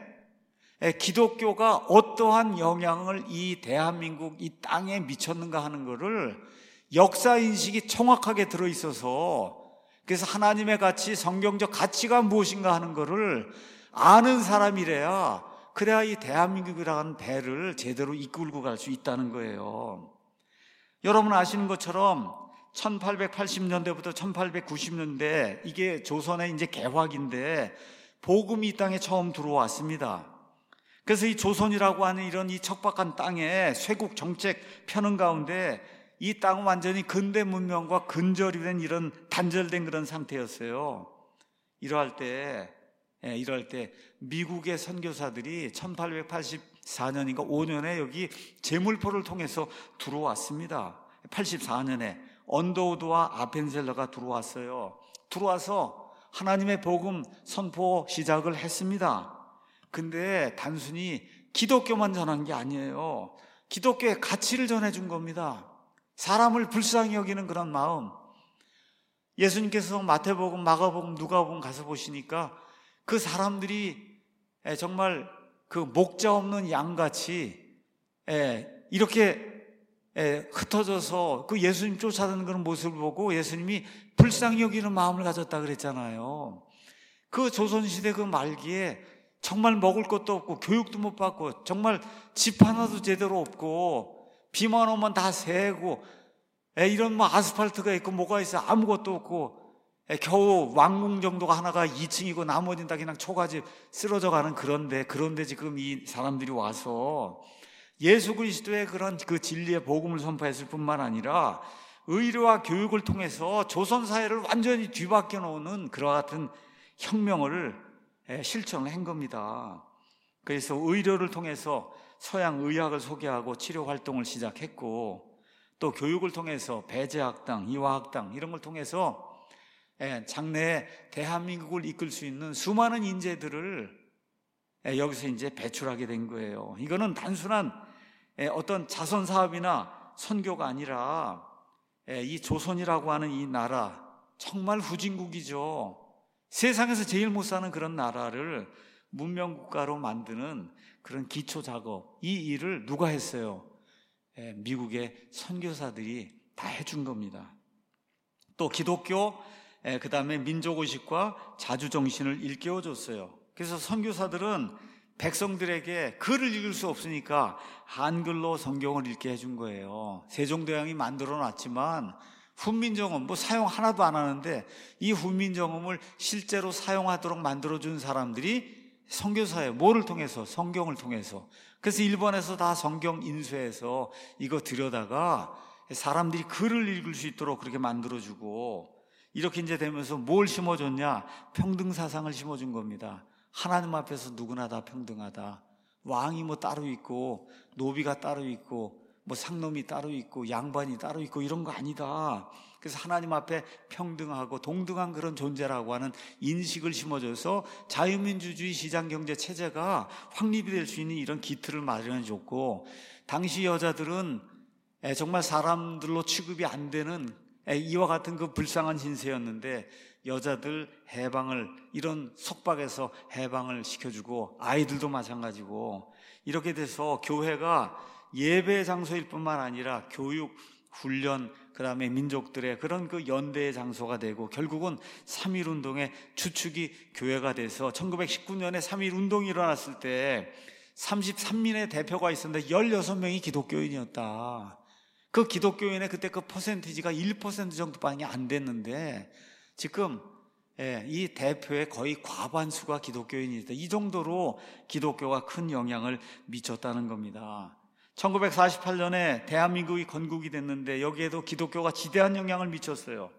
[SPEAKER 1] 기독교가 어떠한 영향을 이 대한민국 이 땅에 미쳤는가 하는 것을 역사인식이 정확하게 들어있어서, 그래서 하나님의 가치, 성경적 가치가 무엇인가 하는 것을 아는 사람이래야 그래야 이 대한민국이라는 배를 제대로 이끌고 갈 수 있다는 거예요. 여러분 아시는 것처럼 천팔백팔십 년대부터 천팔백구십 년대, 이게 조선의 이제 개화기인데 복음이 이 땅에 처음 들어왔습니다. 그래서 이 조선이라고 하는 이런 이 척박한 땅에 쇄국 정책 펴는 가운데 이 땅은 완전히 근대 문명과 근절이 된 이런 단절된 그런 상태였어요. 이러할 때, 예, 이럴 때 미국의 선교사들이 천팔백팔십사 년인가 오 년에 여기 제물포를 통해서 들어왔습니다. 팔십사 년에 언더우드와 아펜셀러가 들어왔어요. 들어와서 하나님의 복음 선포 시작을 했습니다. 근데 단순히 기독교만 전한 게 아니에요. 기독교의 가치를 전해준 겁니다. 사람을 불쌍히 여기는 그런 마음. 예수님께서 마태복음, 마가복음, 누가복음 가서 보시니까 그 사람들이 정말 그 목자 없는 양같이 이렇게 흩어져서 그 예수님 쫓아다니는 그런 모습을 보고 예수님이 불쌍히 여기는 마음을 가졌다 그랬잖아요. 그 조선시대 그 말기에 정말 먹을 것도 없고 교육도 못 받고 정말 집 하나도 제대로 없고 비만 오면 다 새고 이런 뭐 아스팔트가 있고 뭐가 있어 아무것도 없고 겨우 왕궁 정도가 하나가 이 층이고 나머지는 다 그냥 초가집 쓰러져 가는 그런데 그런데 지금 이 사람들이 와서 예수 그리스도의 그런 그 진리의 복음을 선포했을 뿐만 아니라 의료와 교육을 통해서 조선 사회를 완전히 뒤바뀌어 놓는 그와 같은 혁명을 실천을 한 겁니다. 그래서 의료를 통해서 서양 의학을 소개하고 치료 활동을 시작했고, 또 교육을 통해서 배제학당, 이화학당 이런 걸 통해서 장래에 대한민국을 이끌 수 있는 수많은 인재들을 여기서 이제 배출하게 된 거예요. 이거는 단순한 어떤 자선 사업이나 선교가 아니라 이 조선이라고 하는 이 나라 정말 후진국이죠. 세상에서 제일 못 사는 그런 나라를 문명국가로 만드는 그런 기초 작업, 이 일을 누가 했어요? 미국의 선교사들이 다 해준 겁니다. 또 기독교, 그 다음에 민족의식과 자주정신을 일깨워줬어요. 그래서 선교사들은 백성들에게 글을 읽을 수 없으니까 한글로 성경을 읽게 해준 거예요. 세종대왕이 만들어 놨지만 훈민정음 뭐 사용 하나도 안 하는데 이 훈민정음을 실제로 사용하도록 만들어준 사람들이 선교사예요. 뭐를 통해서? 성경을 통해서. 그래서 일본에서 다 성경 인쇄해서 이거 들여다가 사람들이 글을 읽을 수 있도록 그렇게 만들어주고, 이렇게 이제 되면서 뭘 심어줬냐? 평등사상을 심어준 겁니다. 하나님 앞에서 누구나 다 평등하다. 왕이 뭐 따로 있고 노비가 따로 있고 뭐 상놈이 따로 있고 양반이 따로 있고 이런 거 아니다. 그래서 하나님 앞에 평등하고 동등한 그런 존재라고 하는 인식을 심어줘서 자유민주주의 시장경제 체제가 확립이 될 수 있는 이런 기틀을 마련해 줬고, 당시 여자들은 정말 사람들로 취급이 안 되는 이와 같은 그 불쌍한 신세였는데 여자들 해방을, 이런 속박에서 해방을 시켜주고, 아이들도 마찬가지고, 이렇게 돼서 교회가 예배 장소일 뿐만 아니라 교육, 훈련, 그 다음에 민족들의 그런 그 연대의 장소가 되고, 결국은 삼일 운동의 주축이 교회가 돼서 천구백십구 년에 삼일 운동이 일어났을 때 삼십삼 민의 대표가 있었는데 열여섯 명이 기독교인이었다. 그 기독교인의 그때 그 퍼센티지가 일 퍼센트 정도밖에 안 됐는데 지금 이 대표의 거의 과반수가 기독교인이다. 이 정도로 기독교가 큰 영향을 미쳤다는 겁니다. 천구백사십팔 년에 대한민국이 건국이 됐는데 여기에도 기독교가 지대한 영향을 미쳤어요.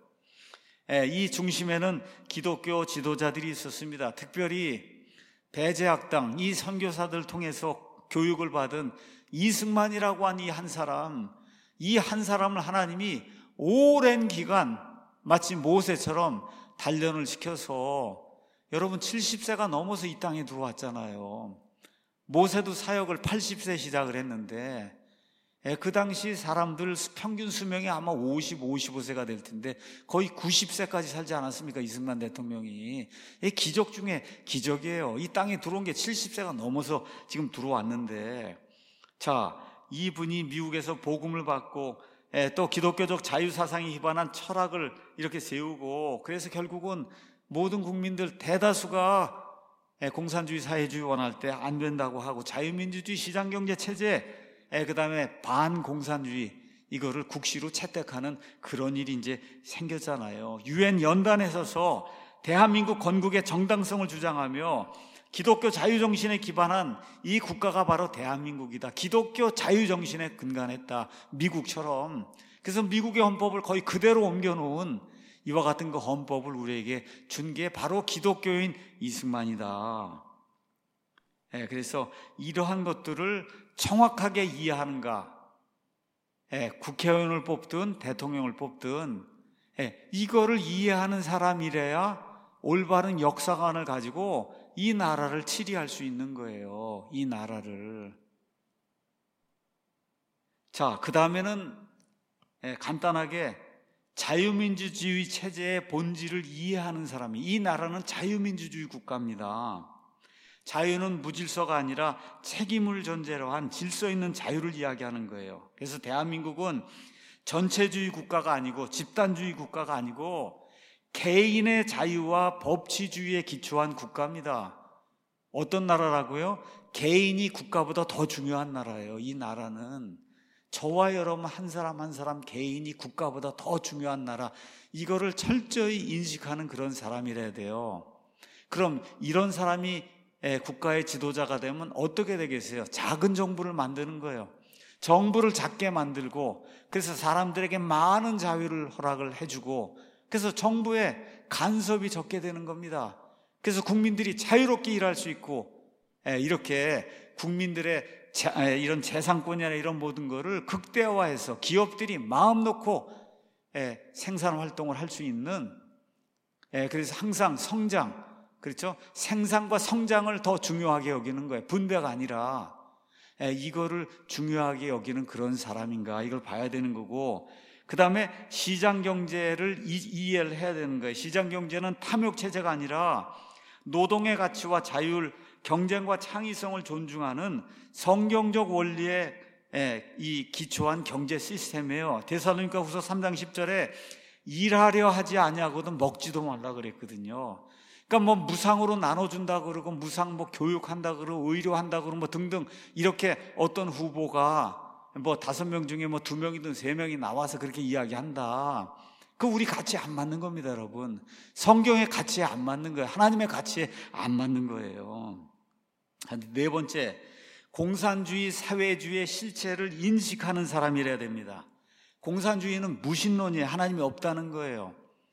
[SPEAKER 1] 이 중심에는 기독교 지도자들이 있었습니다. 특별히 배제학당, 이 선교사들 통해서 교육을 받은 이승만이라고 하는 이 한 사람, 이 한 사람을 하나님이 오랜 기간 마치 모세처럼 단련을 시켜서, 여러분 칠십 세가 넘어서 이 땅에 들어왔잖아요. 모세도 사역을 팔십 세 시작을 했는데 그 당시 사람들 평균 수명이 아마 오십, 오십오 세가 될 텐데 거의 구십 세까지 살지 않았습니까? 이승만 대통령이. 기적 중에 기적이에요. 이 땅에 들어온 게 칠십 세가 넘어서 지금 들어왔는데, 자, 이분이 미국에서 복음을 받고 또 기독교적 자유사상에 기반한 철학을 이렇게 세우고, 그래서 결국은 모든 국민들 대다수가 공산주의 사회주의 원할 때 안 된다고 하고 자유민주주의 시장경제 체제, 그 다음에 반공산주의, 이거를 국시로 채택하는 그런 일이 이제 생겼잖아요. 유엔 연단에 서서 대한민국 건국의 정당성을 주장하며 기독교 자유정신에 기반한 이 국가가 바로 대한민국이다. 기독교 자유정신에 근간했다. 미국처럼. 그래서 미국의 헌법을 거의 그대로 옮겨놓은 이와 같은 그 헌법을 우리에게 준 게 바로 기독교인 이승만이다. 예, 그래서 이러한 것들을 정확하게 이해하는가, 예, 국회의원을 뽑든 대통령을 뽑든, 예, 이거를 이해하는 사람이래야 올바른 역사관을 가지고 이 나라를 치리할 수 있는 거예요. 이 나라를. 자, 그 다음에는 예, 간단하게 자유민주주의 체제의 본질을 이해하는 사람이, 이 나라는 자유민주주의 국가입니다. 자유는 무질서가 아니라 책임을 전제로 한 질서 있는 자유를 이야기하는 거예요. 그래서 대한민국은 전체주의 국가가 아니고 집단주의 국가가 아니고 개인의 자유와 법치주의에 기초한 국가입니다. 어떤 나라라고요? 개인이 국가보다 더 중요한 나라예요. 이 나라는 저와 여러분 한 사람 한 사람 개인이 국가보다 더 중요한 나라, 이거를 철저히 인식하는 그런 사람이라야 돼요. 그럼 이런 사람이 국가의 지도자가 되면 어떻게 되겠어요? 작은 정부를 만드는 거예요. 정부를 작게 만들고, 그래서 사람들에게 많은 자유를 허락을 해주고, 그래서 정부에 간섭이 적게 되는 겁니다. 그래서 국민들이 자유롭게 일할 수 있고, 이렇게 국민들의 이런 재산권이나 이런 모든 거를 극대화해서 기업들이 마음 놓고 생산 활동을 할 수 있는, 그래서 항상 성장, 그렇죠? 생산과 성장을 더 중요하게 여기는 거예요. 분배가 아니라 이거를 중요하게 여기는 그런 사람인가, 이걸 봐야 되는 거고, 그 다음에 시장경제를 이해를 해야 되는 거예요. 시장경제는 탐욕체제가 아니라 노동의 가치와 자율, 경쟁과 창의성을 존중하는 성경적 원리에 이 기초한 경제 시스템이에요. 데살로니가 후서 삼 장 십 절에 일하려 하지 아니하고도 먹지도 말라 그랬거든요. 그러니까 뭐 무상으로 나눠준다 그러고, 무상 뭐 교육한다 그러고, 의료한다 그러고 뭐 등등, 이렇게 어떤 후보가 뭐 다섯 명 중에 뭐 두 명이든 세 명이 나와서 그렇게 이야기한다. 그 우리 가치에 안 맞는 겁니다, 여러분. 성경의 가치에 안 맞는 거예요. 하나님의 가치에 안 맞는 거예요. 네 번째, 공산주의 사회주의의 실체를 인식하는 사람이라야 됩니다. 공산주의는 무신론이에요. 하나님이 없다는 거예요.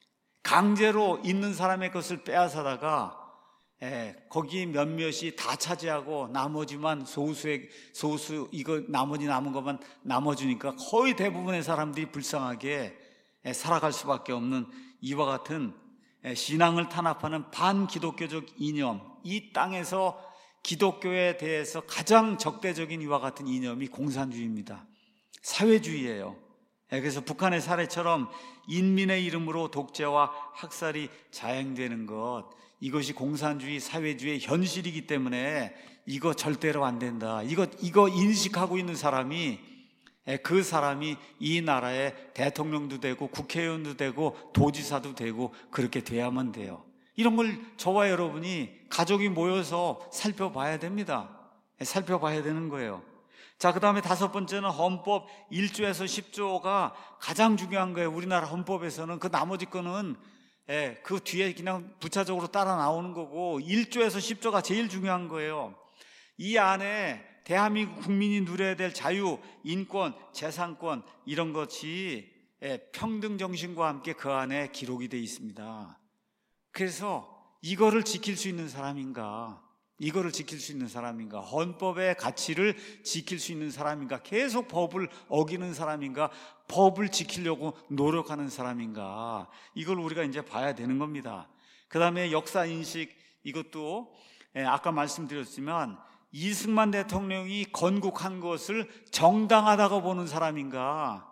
[SPEAKER 1] 강제로 있는 사람의 것을 빼앗아다가 예, 거기 몇몇이 다 차지하고 나머지만 소수의 소수, 이거 나머지 남은 것만 나눠주니까 거의 대부분의 사람들이 불쌍하게 예, 살아갈 수밖에 없는 이와 같은 예, 신앙을 탄압하는 반기독교적 이념, 이 땅에서 기독교에 대해서 가장 적대적인 이와 같은 이념이 공산주의입니다. 사회주의예요. 예, 그래서 북한의 사례처럼 인민의 이름으로 독재와 학살이 자행되는 것, 이것이 공산주의 사회주의의 현실이기 때문에 이거 절대로 안 된다. 이거 이거 인식하고 있는 사람이 그 사람이 이 나라의 대통령도 되고 국회의원도 되고 도지사도 되고 그렇게 돼야만 돼요. 이런 걸 저와 여러분이 가족이 모여서 살펴봐야 됩니다. 살펴봐야 되는 거예요. 자, 그 다음에 다섯 번째는 헌법 일 조에서 십 조가 가장 중요한 거예요. 우리나라 헌법에서는. 그 나머지 거는 예, 그 뒤에 그냥 부차적으로 따라 나오는 거고, 일 조에서 십 조가 제일 중요한 거예요. 이 안에 대한민국 국민이 누려야 될 자유, 인권, 재산권, 이런 것이 예, 평등 정신과 함께 그 안에 기록이 되어 있습니다. 그래서 이거를 지킬 수 있는 사람인가, 이거를 지킬 수 있는 사람인가, 헌법의 가치를 지킬 수 있는 사람인가, 계속 법을 어기는 사람인가, 법을 지키려고 노력하는 사람인가, 이걸 우리가 이제 봐야 되는 겁니다. 그 다음에 역사인식, 이것도 아까 말씀드렸지만 이승만 대통령이 건국한 것을 정당하다고 보는 사람인가,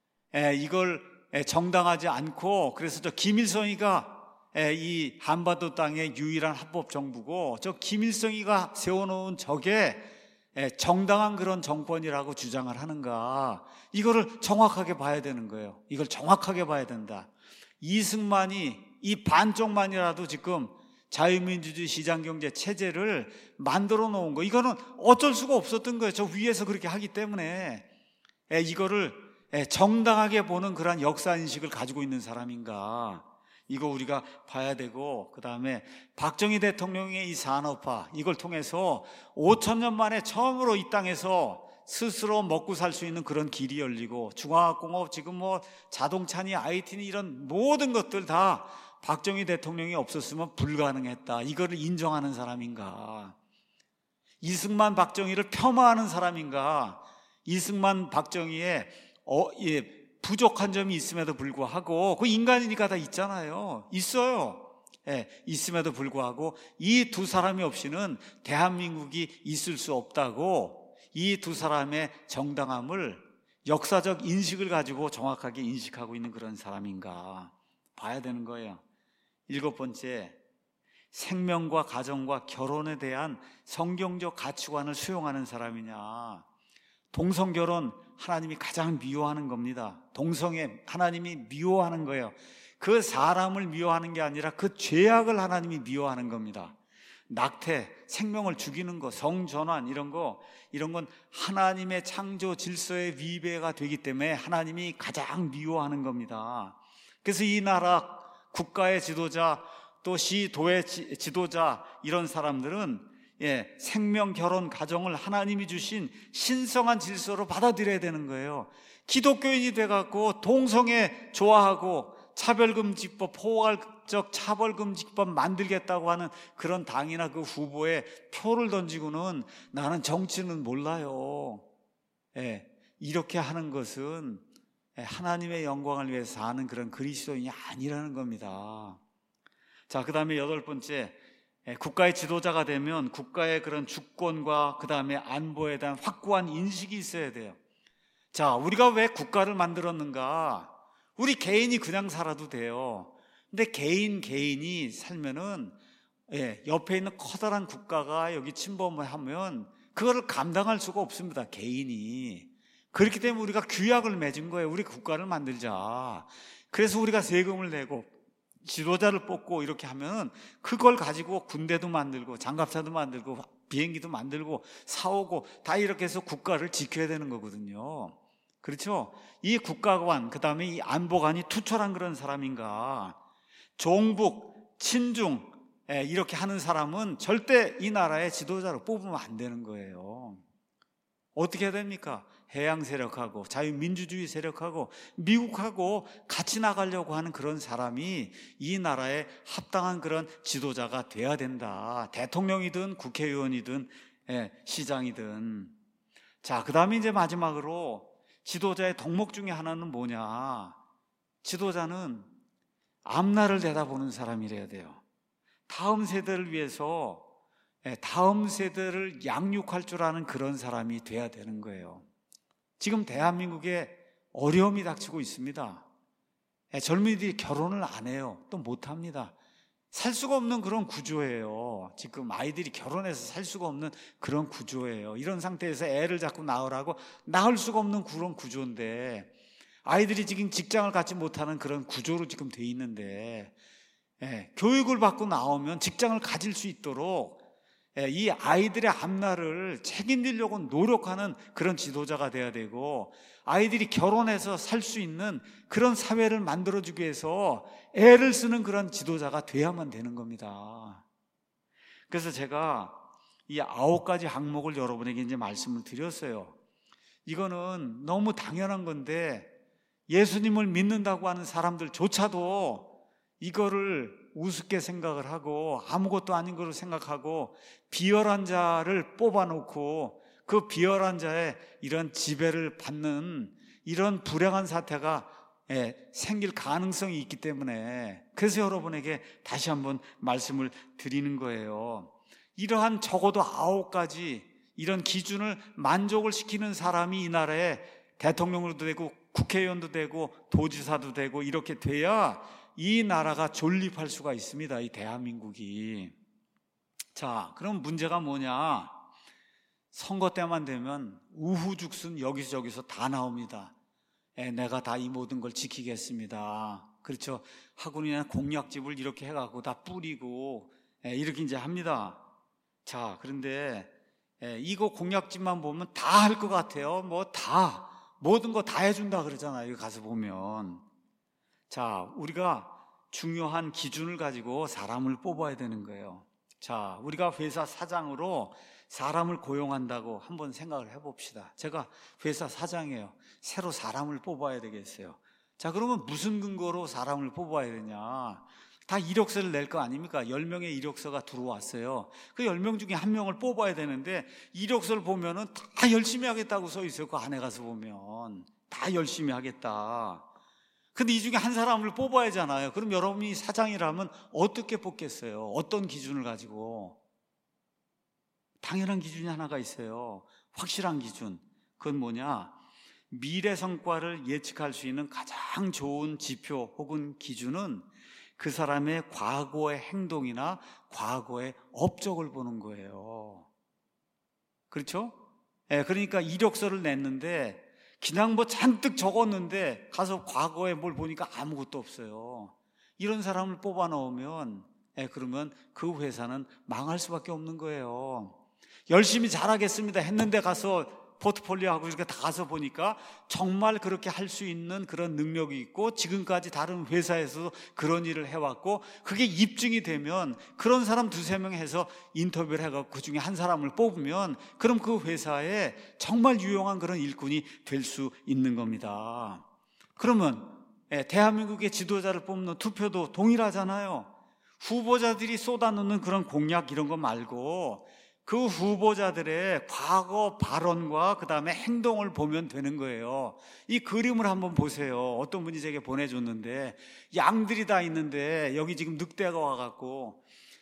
[SPEAKER 1] 이걸 정당하지 않고, 그래서 저 김일성이가 이 한반도 땅의 유일한 합법 정부고, 저 김일성이가 세워놓은 저게 정당한 그런 정권이라고 주장을 하는가, 이거를 정확하게 봐야 되는 거예요. 이걸 정확하게 봐야 된다. 이승만이 이 반쪽만이라도 지금 자유민주주의 시장경제 체제를 만들어 놓은 거, 이거는 어쩔 수가 없었던 거예요. 저 위에서 그렇게 하기 때문에. 이거를 정당하게 보는 그러한 역사인식을 가지고 있는 사람인가, 이거 우리가 봐야 되고, 그 다음에 박정희 대통령의 이 산업화, 이걸 통해서 오천 년 만에 처음으로 이 땅에서 스스로 먹고 살 수 있는 그런 길이 열리고, 중화학공업, 지금 뭐 자동차니 아이티니 이런 모든 것들 다 박정희 대통령이 없었으면 불가능했다. 이거를 인정하는 사람인가, 이승만 박정희를 폄하하는 사람인가, 이승만 박정희의 어, 예, 부족한 점이 있음에도 불구하고, 그 인간이니까 다 있잖아요. 있어요. 예, 있음에도 불구하고 이 두 사람이 없이는 대한민국이 있을 수 없다고, 이 두 사람의 정당함을 역사적 인식을 가지고 정확하게 인식하고 있는 그런 사람인가 봐야 되는 거예요. 일곱 번째, 생명과 가정과 결혼에 대한 성경적 가치관을 수용하는 사람이냐. 동성결혼 하나님이 가장 미워하는 겁니다. 동성애 하나님이 미워하는 거예요. 그 사람을 미워하는 게 아니라 그 죄악을 하나님이 미워하는 겁니다. 낙태, 생명을 죽이는 거, 성전환 이런 거, 이런 건 하나님의 창조 질서의 위배가 되기 때문에 하나님이 가장 미워하는 겁니다. 그래서 이 나라 국가의 지도자, 또 시, 도의 지도자, 이런 사람들은 예, 생명, 결혼, 가정을 하나님이 주신 신성한 질서로 받아들여야 되는 거예요. 기독교인이 돼갖고 동성애 좋아하고 차별금지법, 포괄적 차별금지법 만들겠다고 하는 그런 당이나 그 후보에 표를 던지고는 나는 정치는 몰라요. 예, 이렇게 하는 것은 하나님의 영광을 위해서 사는 그런 그리스도인이 아니라는 겁니다. 자, 그 다음에 여덟 번째, 국가의 지도자가 되면 국가의 그런 주권과 그 다음에 안보에 대한 확고한 인식이 있어야 돼요. 자, 우리가 왜 국가를 만들었는가? 우리 개인이 그냥 살아도 돼요. 근데 개인 개인이 살면은 예, 옆에 있는 커다란 국가가 여기 침범을 하면 그거를 감당할 수가 없습니다. 개인이. 그렇기 때문에 우리가 규약을 맺은 거예요. 우리 국가를 만들자. 그래서 우리가 세금을 내고 지도자를 뽑고 이렇게 하면 그걸 가지고 군대도 만들고 장갑차도 만들고 비행기도 만들고 사오고 다 이렇게 해서 국가를 지켜야 되는 거거든요. 그렇죠? 이 국가관, 그 다음에 이 안보관이 투철한 그런 사람인가? 종북, 친중 이렇게 하는 사람은 절대 이 나라의 지도자로 뽑으면 안 되는 거예요. 어떻게 해야 됩니까? 해양 세력하고 자유민주주의 세력하고 미국하고 같이 나가려고 하는 그런 사람이 이 나라에 합당한 그런 지도자가 돼야 된다. 대통령이든 국회의원이든 시장이든. 자, 그 다음에 이제 마지막으로 지도자의 덕목 중에 하나는 뭐냐? 지도자는 앞날을 내다보는 사람이래야 돼요. 다음 세대를 위해서 다음 세대를 양육할 줄 아는 그런 사람이 돼야 되는 거예요. 지금 대한민국에 어려움이 닥치고 있습니다. 젊은이들이 결혼을 안 해요. 또 못합니다. 살 수가 없는 그런 구조예요. 지금 아이들이 결혼해서 살 수가 없는 그런 구조예요. 이런 상태에서 애를 자꾸 낳으라고 낳을 수가 없는 그런 구조인데 아이들이 지금 직장을 갖지 못하는 그런 구조로 지금 돼 있는데 예, 교육을 받고 나오면 직장을 가질 수 있도록 예, 이 아이들의 앞날을 책임지려고 노력하는 그런 지도자가 돼야 되고 아이들이 결혼해서 살 수 있는 그런 사회를 만들어주기 위해서 애를 쓰는 그런 지도자가 돼야만 되는 겁니다. 그래서 제가 이 아홉 가지 항목을 여러분에게 이제 말씀을 드렸어요. 이거는 너무 당연한 건데 예수님을 믿는다고 하는 사람들조차도 이거를 우습게 생각을 하고 아무것도 아닌 거로 생각하고 비열한 자를 뽑아놓고 그 비열한 자의 이런 지배를 받는 이런 불행한 사태가 생길 가능성이 있기 때문에 그래서 여러분에게 다시 한번 말씀을 드리는 거예요. 이러한 적어도 아홉 가지 이런 기준을 만족을 시키는 사람이 이 나라에 대통령도 되고 국회의원도 되고 도지사도 되고 이렇게 돼야 이 나라가 존립할 수가 있습니다. 이 대한민국이. 자, 그럼 문제가 뭐냐? 선거 때만 되면 우후죽순 여기저기서 다 나옵니다. 에, 내가 다 이 모든 걸 지키겠습니다. 그렇죠? 하고는 공약집을 이렇게 해갖고 다 뿌리고 에, 이렇게 이제 합니다. 자, 그런데 에, 이거 공약집만 보면 다 할 것 같아요. 뭐 다 모든 거 다 해준다 그러잖아요. 여기 가서 보면. 자, 우리가 중요한 기준을 가지고 사람을 뽑아야 되는 거예요. 자, 우리가 회사 사장으로 사람을 고용한다고 한번 생각을 해봅시다. 제가 회사 사장이에요. 새로 사람을 뽑아야 되겠어요. 자, 그러면 무슨 근거로 사람을 뽑아야 되냐? 다 이력서를 낼 거 아닙니까? 열 명의 이력서가 들어왔어요. 그 열 명 중에 한 명을 뽑아야 되는데 이력서를 보면은 다 열심히 하겠다고 써 있어요. 그 안에 가서 보면 다 열심히 하겠다. 근데 이 중에 한 사람을 뽑아야 하잖아요. 그럼 여러분이 사장이라면 어떻게 뽑겠어요? 어떤 기준을 가지고? 당연한 기준이 하나가 있어요. 확실한 기준. 그건 뭐냐? 미래 성과를 예측할 수 있는 가장 좋은 지표 혹은 기준은 그 사람의 과거의 행동이나 과거의 업적을 보는 거예요. 그렇죠? 네, 그러니까 이력서를 냈는데 그냥 뭐 잔뜩 적었는데 가서 과거에 뭘 보니까 아무것도 없어요. 이런 사람을 뽑아 넣으면 네, 그러면 그 회사는 망할 수밖에 없는 거예요. 열심히 잘하겠습니다 했는데 가서 포트폴리오하고 이렇게 다 가서 보니까 정말 그렇게 할 수 있는 그런 능력이 있고 지금까지 다른 회사에서도 그런 일을 해왔고 그게 입증이 되면 그런 사람 두세 명 해서 인터뷰를 해갖고 그 중에 한 사람을 뽑으면 그럼 그 회사에 정말 유용한 그런 일꾼이 될 수 있는 겁니다. 그러면 대한민국의 지도자를 뽑는 투표도 동일하잖아요. 후보자들이 쏟아놓는 그런 공약 이런 거 말고 그 후보자들의 과거 발언과 그 다음에 행동을 보면 되는 거예요. 이 그림을 한번 보세요. 어떤 분이 제게 보내줬는데 양들이 다 있는데 여기 지금 늑대가 와갖고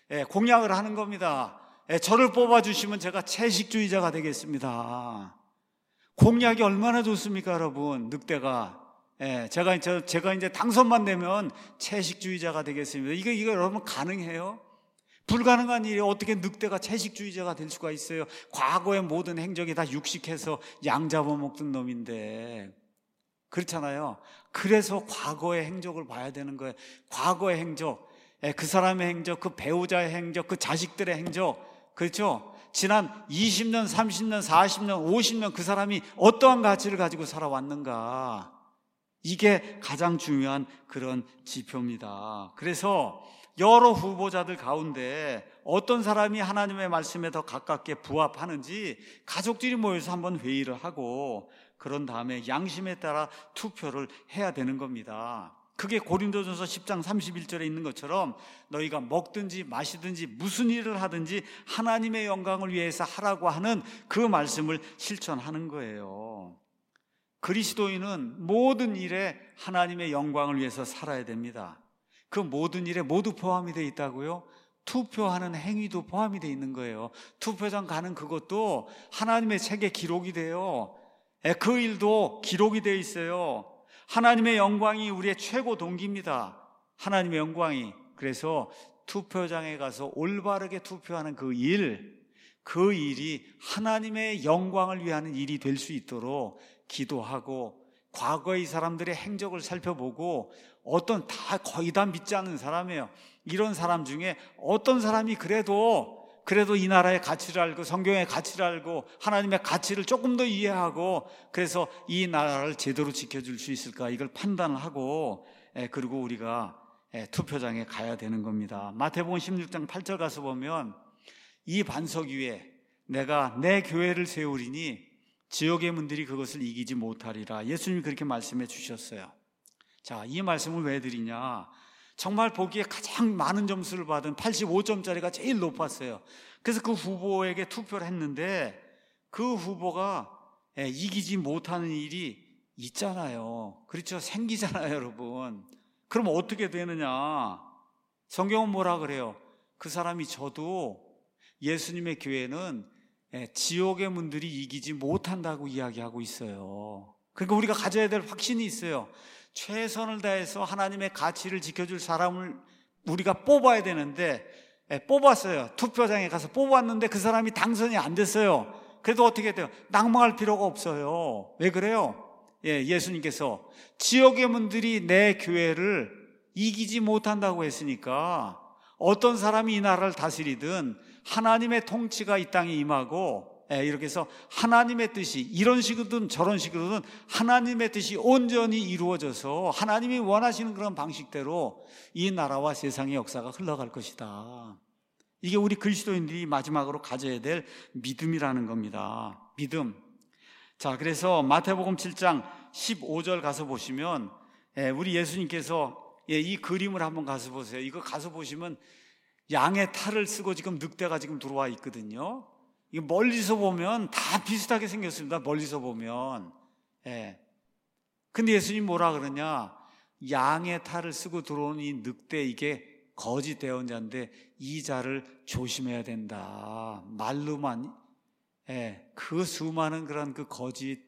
[SPEAKER 1] 예, 공약을 하는 겁니다. 예, 저를 뽑아주시면 제가 채식주의자가 되겠습니다. 공약이 얼마나 좋습니까, 여러분? 늑대가. 예, 제가, 이제, 제가 이제 당선만 되면 채식주의자가 되겠습니다. 이거, 이거 여러분 가능해요? 불가능한 일이 어떻게 늑대가 채식주의자가 될 수가 있어요? 과거의 모든 행적이 다 육식해서 양 잡아먹던 놈인데. 그렇잖아요. 그래서 과거의 행적을 봐야 되는 거예요. 과거의 행적, 그 사람의 행적, 그 배우자의 행적, 그 자식들의 행적, 그렇죠? 지난 이십 년, 삼십 년, 사십 년, 오십 년 그 사람이 어떠한 가치를 가지고 살아왔는가, 이게 가장 중요한 그런 지표입니다. 그래서 여러 후보자들 가운데 어떤 사람이 하나님의 말씀에 더 가깝게 부합하는지 가족들이 모여서 한번 회의를 하고, 그런 다음에 양심에 따라 투표를 해야 되는 겁니다. 그게 고린도전서 십 장 삼십일 절에 있는 것처럼 너희가 먹든지 마시든지 무슨 일을 하든지 하나님의 영광을 위해서 하라고 하는 그 말씀을 실천하는 거예요. 그리스도인은 모든 일에 하나님의 영광을 위해서 살아야 됩니다. 그 모든 일에 모두 포함이 되어 있다고요? 투표하는 행위도 포함이 되어 있는 거예요. 투표장 가는 그것도 하나님의 책에 기록이 돼요. 그 일도 기록이 되어 있어요. 하나님의 영광이 우리의 최고 동기입니다. 하나님의 영광이. 그래서 투표장에 가서 올바르게 투표하는 그 일, 그 일이 하나님의 영광을 위하는 일이 될 수 있도록 기도하고, 과거의 사람들의 행적을 살펴보고, 어떤 다 거의 다 믿지 않는 사람이에요. 이런 사람 중에 어떤 사람이 그래도 그래도 이 나라의 가치를 알고 성경의 가치를 알고 하나님의 가치를 조금 더 이해하고, 그래서 이 나라를 제대로 지켜줄 수 있을까, 이걸 판단을 하고, 그리고 우리가 투표장에 가야 되는 겁니다. 마태복음 십육 장 팔 절 가서 보면, 이 반석 위에 내가 내 교회를 세우리니 지옥의 문들이 그것을 이기지 못하리라. 예수님이 그렇게 말씀해 주셨어요. 자, 이 말씀을 왜 드리냐? 정말 보기에 가장 많은 점수를 받은 팔십오 점짜리가 제일 높았어요. 그래서 그 후보에게 투표를 했는데, 그 후보가 이기지 못하는 일이 있잖아요. 그렇죠? 생기잖아요, 여러분. 그럼 어떻게 되느냐? 성경은 뭐라 그래요? 그 사람이 저도 예수님의 교회는 지옥의 문들이 이기지 못한다고 이야기하고 있어요. 그러니까 우리가 가져야 될 확신이 있어요. 최선을 다해서 하나님의 가치를 지켜줄 사람을 우리가 뽑아야 되는데, 뽑았어요. 투표장에 가서 뽑았는데 그 사람이 당선이 안 됐어요. 그래도 어떻게 돼요? 낙망할 필요가 없어요. 왜 그래요? 예, 예수님께서 지옥의 문들이 내 교회를 이기지 못한다고 했으니까, 어떤 사람이 이 나라를 다스리든 하나님의 통치가 이 땅에 임하고, 이렇게 해서 하나님의 뜻이 이런 식으로든 저런 식으로든 하나님의 뜻이 온전히 이루어져서 하나님이 원하시는 그런 방식대로 이 나라와 세상의 역사가 흘러갈 것이다. 이게 우리 그리스도인들이 마지막으로 가져야 될 믿음이라는 겁니다. 믿음. 자, 그래서 마태복음 칠 장 십오 절 가서 보시면, 우리 예수님께서 이 그림을 한번 가서 보세요. 이거 가서 보시면 양의 탈을 쓰고 지금 늑대가 지금 들어와 있거든요. 이거 멀리서 보면 다 비슷하게 생겼습니다. 멀리서 보면. 예. 근데 예수님 뭐라 그러냐? 양의 탈을 쓰고 들어온 이 늑대, 이게 거짓 대언자인데 이 자를 조심해야 된다. 말로만, 예, 그 수많은 그런 그 거짓,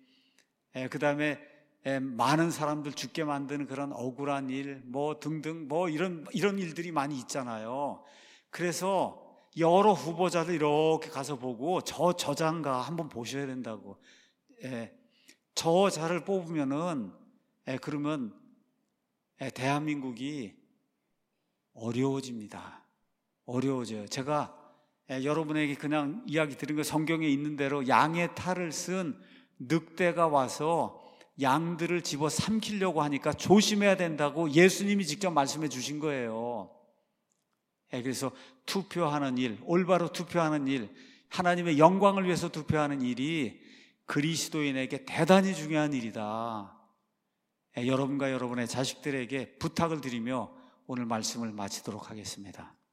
[SPEAKER 1] 예, 그 다음에 예, 많은 사람들 죽게 만드는 그런 억울한 일, 뭐 등등, 뭐 이런 이런 일들이 많이 있잖아요. 그래서 여러 후보자를 이렇게 가서 보고 저 저자인가 한번 보셔야 된다고. 예, 저 자를 뽑으면은, 예, 그러면 예, 대한민국이 어려워집니다. 어려워져요. 제가 예, 여러분에게 그냥 이야기 드린 거, 성경에 있는 대로 양의 탈을 쓴 늑대가 와서 양들을 집어 삼키려고 하니까 조심해야 된다고 예수님이 직접 말씀해 주신 거예요. 예, 그래서 투표하는 일, 올바로 투표하는 일, 하나님의 영광을 위해서 투표하는 일이 그리스도인에게 대단히 중요한 일이다. 예, 여러분과 여러분의 자식들에게 부탁을 드리며 오늘 말씀을 마치도록 하겠습니다.